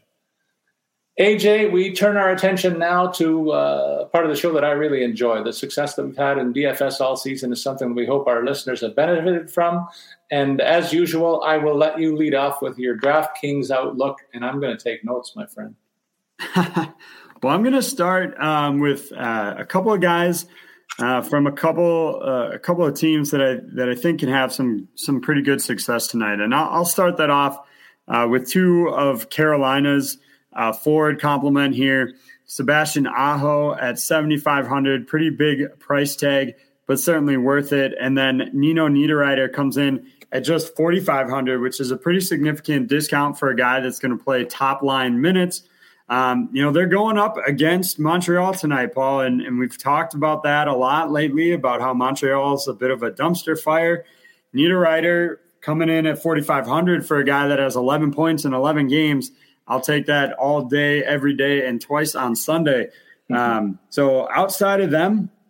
AJ, we turn our attention now to part of the show that I really enjoy. The success that we've had in DFS all season is something that we hope our listeners have benefited from. And as usual, I will let you lead off with your DraftKings outlook, and I'm going to take notes, my friend. Well, I'm going to start with a couple of guys from a couple of teams that I think can have some pretty good success tonight. And I'll start that off with 2 of Carolina's forward complement here. Sebastian Aho at 7,500, pretty big price tag, but certainly worth it. And then Nino Niederreiter comes in at just 4,500, which is a pretty significant discount for a guy that's going to play top line minutes. They're going up against Montreal tonight, Paul, and we've talked about that a lot lately, about how Montreal is a bit of a dumpster fire. Niederreiter coming in at 4,500 for a guy that has 11 points in 11 games. I'll take that all day, every day, and twice on Sunday. So outside of them,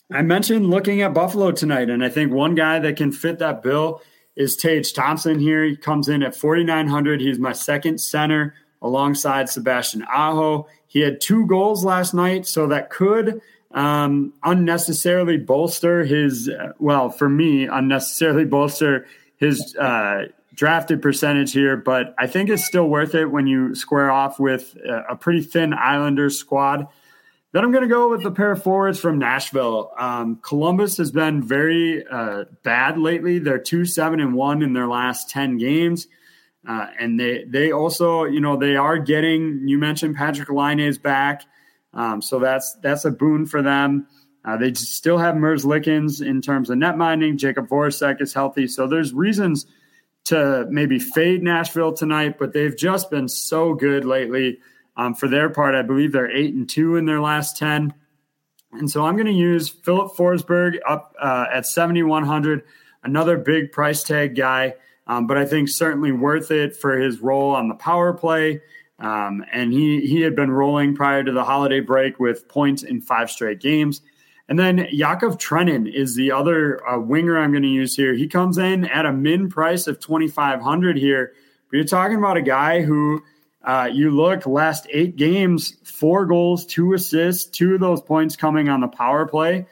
I mentioned looking at Buffalo tonight, and I think one guy that can fit that bill is Tage Thompson here. He comes in at 4,900. He's my second center alongside Sebastian Aho. He had 2 goals last night, so that could unnecessarily bolster his, for me, unnecessarily bolster his drafted percentage here. But I think it's still worth it when you square off with a pretty thin Islanders squad. Then I'm going to go with the pair of forwards from Nashville. Columbus has been very bad lately. They're 2-7-1 in their last 10 games. And they also, they are getting, you mentioned Patrick Laine's back. So that's a boon for them. They still have Merzlikins in terms of net minding. Jacob Voracek is healthy. So there's reasons to maybe fade Nashville tonight, but they've just been so good lately. For their part, I believe they're 8-2 in their last 10. And so I'm going to use Philip Forsberg up at 7,100, another big price tag guy, but I think certainly worth it for his role on the power play. And he had been rolling prior to the holiday break with points in 5 straight games. And then Yakov Trenin is the other winger I'm going to use here. He comes in at a min price of 2,500 here. But you're talking about a guy who you look last 8 games, 4 goals, 2 assists, 2 of those points coming on the power play.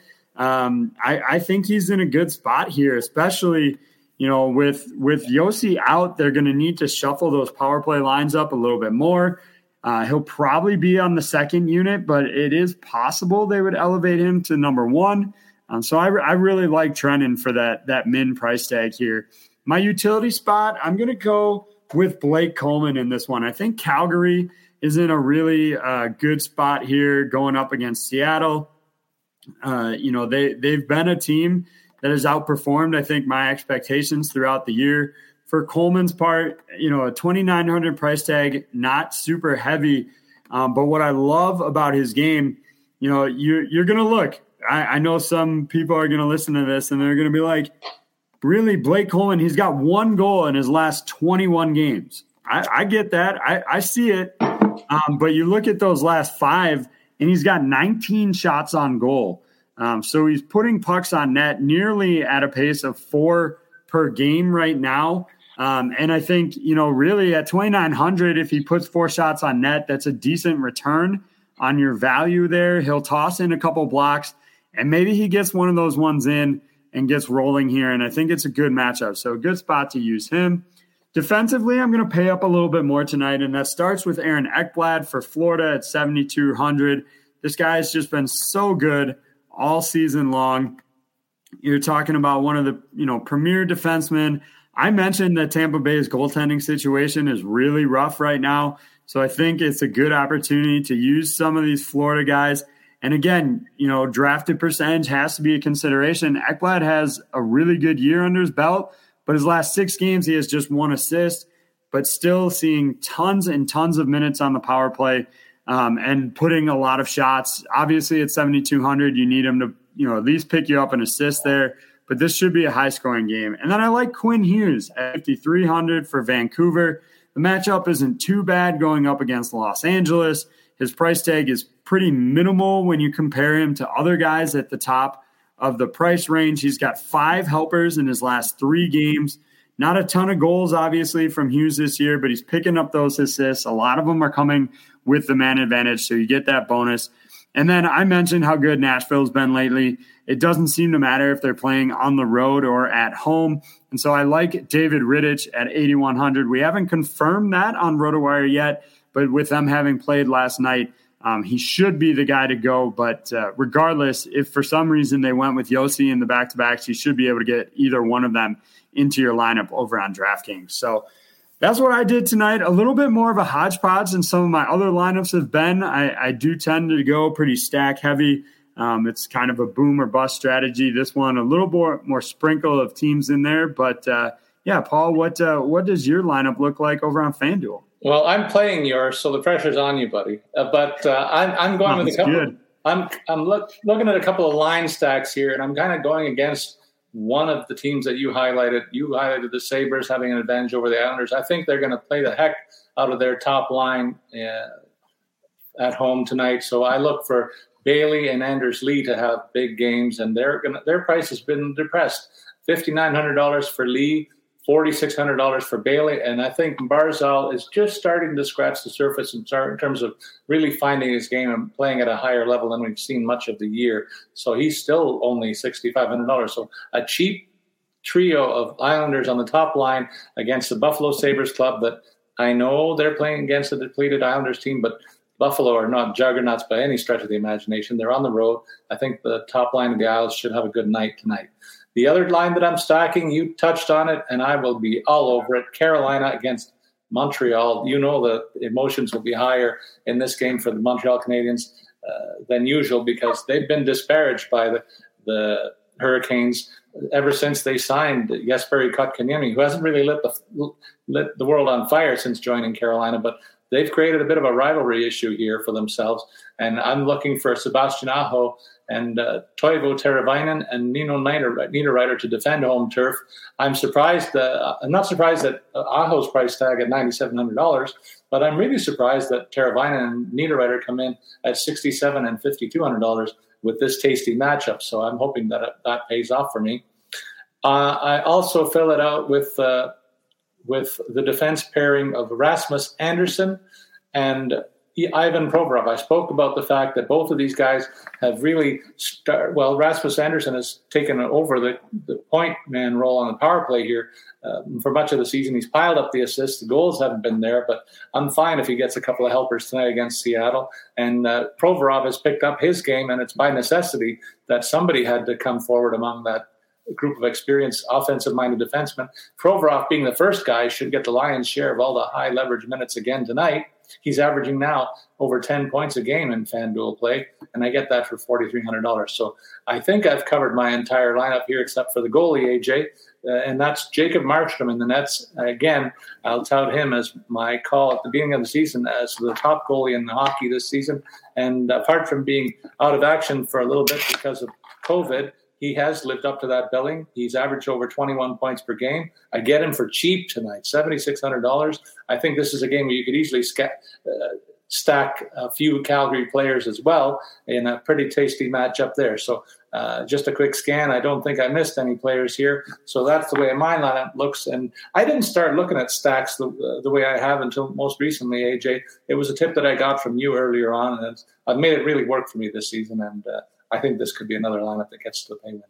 I think he's in a good spot here, especially, with Josi out, they're going to need to shuffle those power play lines up a little bit more. He'll probably be on the second unit, but it is possible they would elevate him to number 1. So I really like Trenin for that min price tag here. My utility spot, I'm going to go with Blake Coleman in this one. I think Calgary is in a really good spot here going up against Seattle. They've been a team that has outperformed, I think, my expectations throughout the year. For Coleman's part, a 2,900 price tag, not super heavy. But what I love about his game, you're going to look. I know some people are going to listen to this and they're going to be like, really, Blake Coleman, he's got 1 goal in his last 21 games. I get that. I see it. But you look at those last 5, and he's got 19 shots on goal. So he's putting pucks on net nearly at a pace of 4 per game right now. And I think, really at 2,900, if he puts 4 shots on net, that's a decent return on your value there. He'll toss in a couple blocks, and maybe he gets one of those ones in and gets rolling here, and I think it's a good matchup. So a good spot to use him. Defensively, I'm going to pay up a little bit more tonight, and that starts with Aaron Ekblad for Florida at 7,200. This guy has just been so good all season long. You're talking about one of the premier defensemen. I mentioned that Tampa Bay's goaltending situation is really rough right now, so I think it's a good opportunity to use some of these Florida guys. And again, drafted percentage has to be a consideration. Ekblad has a really good year under his belt, but his last 6 games, he has just 1 assist, but still seeing tons and tons of minutes on the power play and putting a lot of shots. Obviously, at 7,200, you need him to, at least pick you up an assist there, but this should be a high-scoring game. And then I like Quinn Hughes at 5,300 for Vancouver. The matchup isn't too bad going up against Los Angeles. His price tag is pretty minimal when you compare him to other guys at the top of the price range. He's got 5 helpers in his last 3 games. Not a ton of goals, obviously, from Hughes this year, but he's picking up those assists. A lot of them are coming with the man advantage, so you get that bonus. And then I mentioned how good Nashville's been lately. It doesn't seem to matter if they're playing on the road or at home. And so I like David Rittich at 8,100. We haven't confirmed that on RotoWire yet, but with them having played last night, he should be the guy to go. But regardless, if for some reason they went with Josi in the back-to-backs, you should be able to get either one of them into your lineup over on DraftKings. So that's what I did tonight. A little bit more of a hodgepodge than some of my other lineups have been. I do tend to go pretty stack heavy. It's kind of a boom or bust strategy. This one, a little more sprinkle of teams in there. But Paul, what does your lineup look like over on FanDuel? Well, I'm playing yours, so the pressure's on you, buddy. But I'm going with a couple. Good. I'm looking at a couple of line stacks here, and I'm kind of going against one of the teams that you highlighted. You highlighted the Sabres having an advantage over the Islanders. I think they're going to play the heck out of their top line at home tonight. So I look for Bailey and Anders Lee to have big games, and their price has been depressed. $5,900 for Lee, $4,600 for Bailey, and I think Barzal is just starting to scratch the surface in terms of really finding his game and playing at a higher level than we've seen much of the year. So he's still only $6,500. So a cheap trio of Islanders on the top line against the Buffalo Sabres club that I know they're playing against a depleted Islanders team, but Buffalo are not juggernauts by any stretch of the imagination. They're on the road. I think the top line of the Isles should have a good night tonight. The other line that I'm stacking, you touched on it, and I will be all over it. Carolina against Montreal. You know the emotions will be higher in this game for the Montreal Canadiens than usual because they've been disparaged by the Hurricanes ever since they signed Jesperi Kotkaniemi, who hasn't really lit the world on fire since joining Carolina, but they've created a bit of a rivalry issue here for themselves. And I'm looking for Sebastian Aho and Toivo Teravainen and Nino Niederreiter to defend home turf. I'm not surprised that Aho's price tag at $9,700, but I'm really surprised that Teravainen and Niederreiter come in at $6,700 and $5,200 with this tasty matchup. So I'm hoping that pays off for me. I also fill it out with the defense pairing of Rasmus Andersson and Ivan Provorov. I spoke about the fact that both of these guys have really Rasmus Andersson has taken over the point man role on the power play here for much of the season. He's piled up the assists. The goals haven't been there, but I'm fine if he gets a couple of helpers tonight against Seattle. And Provorov has picked up his game, and it's by necessity that somebody had to come forward among that group of experienced offensive-minded defensemen. Provorov, being the first guy, should get the lion's share of all the high-leverage minutes again tonight. He's averaging now over 10 points a game in FanDuel play, and I get that for $4,300. So I think I've covered my entire lineup here except for the goalie, AJ, and that's Jacob Markstrom in the Nets. Again, I'll tout him as my call at the beginning of the season as the top goalie in the hockey this season. And apart from being out of action for a little bit because of COVID, he has lived up to that billing. He's averaged over 21 points per game. I get him for cheap tonight, $7,600. I think this is a game where you could easily stack a few Calgary players as well in a pretty tasty matchup there. So just a quick scan. I don't think I missed any players here. So that's the way my lineup looks. And I didn't start looking at stacks the way I have until most recently, AJ. It was a tip that I got from you earlier on, and I've made it really work for me this season. And I think this could be another lineup that gets to the pay window.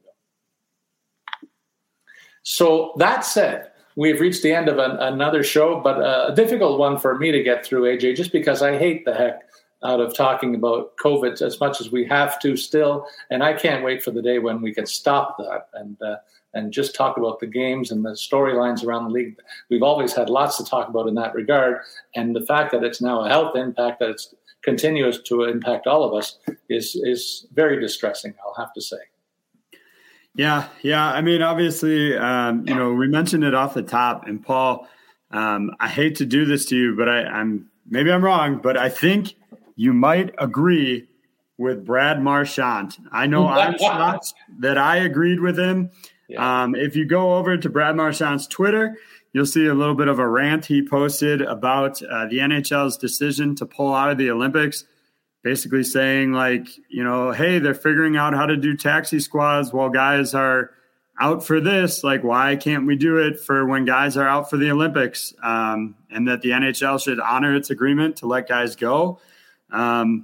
So that said, we've reached the end of another show, but a difficult one for me to get through, AJ, just because I hate the heck out of talking about COVID as much as we have to still. And I can't wait for the day when we can stop that and just talk about the games and the storylines around the league. We've always had lots to talk about in that regard. And the fact that it's now a health impact, that it's continues to impact all of us is very distressing, I'll have to say. Yeah. I mean, obviously, we mentioned it off the top, and Paul, I hate to do this to you, but I'm wrong, but I think you might agree with Brad Marchand. I know I'm shocked that I agreed with him. Yeah. If you go over to Brad Marchand's Twitter, you'll see a little bit of a rant he posted about the NHL's decision to pull out of the Olympics, basically saying hey, they're figuring out how to do taxi squads while guys are out for this. Like, why can't we do it for when guys are out for the Olympics? And that the NHL should honor its agreement to let guys go. I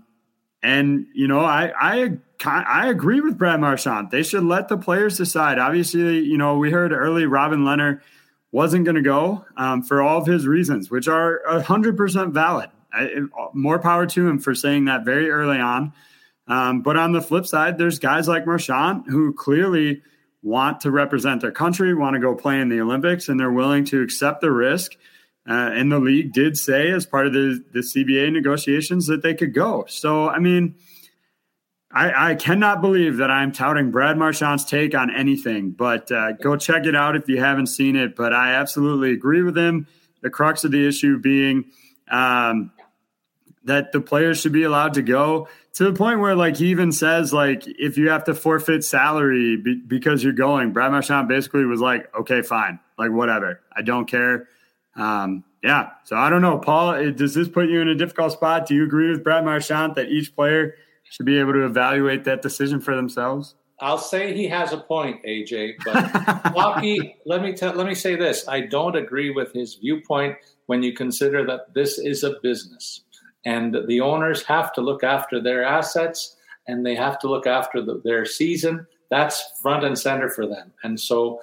agree with Brad Marchand. They should let the players decide. Obviously, we heard early Robin Lehner wasn't going to go for all of his reasons, which are 100% valid. More power to him for saying that very early on. But on the flip side, there's guys like Marchand who clearly want to represent their country, want to go play in the Olympics, and they're willing to accept the risk. And the league did say as part of the CBA negotiations that they could go. So, I mean, I cannot believe that I'm touting Brad Marchand's take on anything, but go check it out if you haven't seen it. But I absolutely agree with him. The crux of the issue being that the players should be allowed to go, to the point where, he even says, if you have to forfeit salary because you're going, Brad Marchand basically was like, okay, fine, whatever. I don't care. So I don't know, Paul, does this put you in a difficult spot? Do you agree with Brad Marchand that each player should be able to evaluate that decision for themselves. I'll say he has a point, AJ. But hockey, let me say this: I don't agree with his viewpoint when you consider that this is a business, and the owners have to look after their assets, and they have to look after their season. That's front and center for them. And so,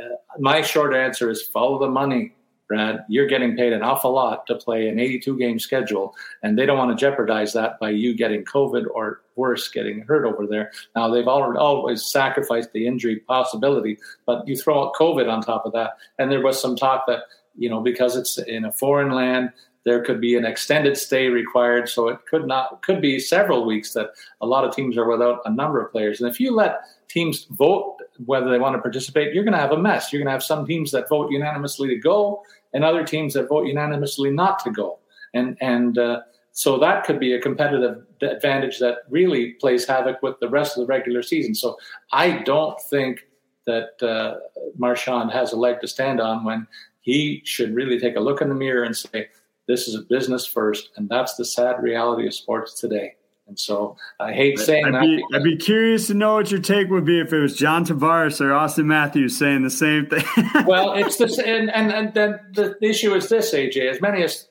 my short answer is follow the money. Brad, you're getting paid an awful lot to play an 82-game schedule, and they don't want to jeopardize that by you getting COVID or worse, getting hurt over there. Now, they've always sacrificed the injury possibility, but you throw out COVID on top of that. And there was some talk that, because it's in a foreign land, there could be an extended stay required. So it could be several weeks that a lot of teams are without a number of players. And if you let teams vote whether they want to participate, you're going to have a mess. You're going to have some teams that vote unanimously to go and other teams that vote unanimously not to go. And so that could be a competitive advantage that really plays havoc with the rest of the regular season. So I don't think that Marchand has a leg to stand on when he should really take a look in the mirror and say, this is a business first, and that's the sad reality of sports today. And so I hate saying that. I'd be curious to know what your take would be if it was John Tavares or Austin Matthews saying the same thing. Well, it's this, and then the issue is this, AJ. As many as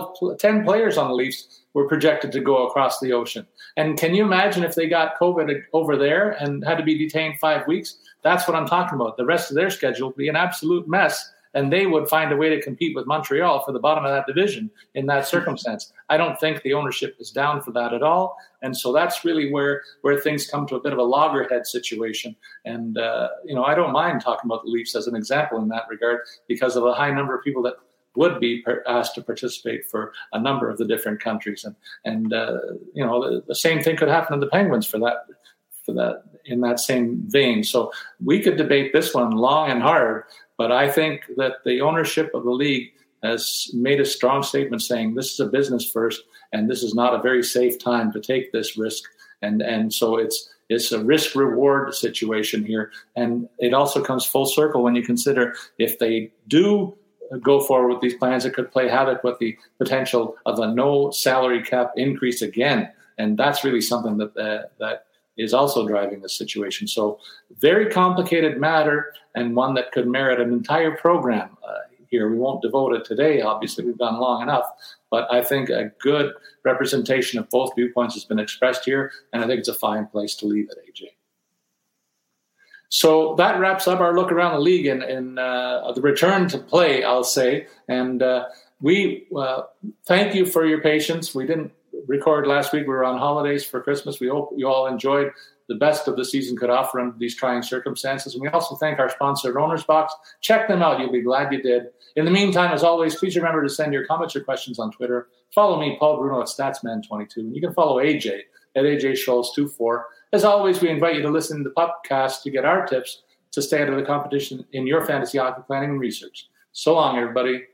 10 players on the Leafs were projected to go across the ocean. And can you imagine if they got COVID over there and had to be detained 5 weeks? That's what I'm talking about. The rest of their schedule would be an absolute mess. And they would find a way to compete with Montreal for the bottom of that division in that circumstance. I don't think the ownership is down for that at all. And so that's really where things come to a bit of a loggerhead situation. And, I don't mind talking about the Leafs as an example in that regard because of the high number of people that would be asked to participate for a number of the different countries. And the same thing could happen to the Penguins for that in that same vein. So we could debate this one long and hard. But I think that the ownership of the league has made a strong statement saying this is a business first, and this is not a very safe time to take this risk. And so it's a risk-reward situation here. And it also comes full circle when you consider if they do go forward with these plans, it could play havoc with the potential of a no salary cap increase again. And that's really something that is also driving this situation. So very complicated matter and one that could merit an entire program here. We won't devote it today. Obviously, we've gone long enough, but I think a good representation of both viewpoints has been expressed here, and I think it's a fine place to leave it, AJ. So that wraps up our look around the league in the return to play, I'll say. And we thank you for your patience. We didn't record last week. We were on holidays for Christmas. We hope you all enjoyed the best of the season could offer under these trying circumstances. And we also thank our sponsor, Owner's Box. Check them out. You'll be glad you did. In the meantime, as always, please remember to send your comments or questions on Twitter. Follow me, Paul Bruno, at Statsman22. And you can follow AJ at AJ Scholes24. As always, we invite you to listen to the podcast to get our tips to stay out of the competition in your fantasy hockey planning and research. So long, everybody.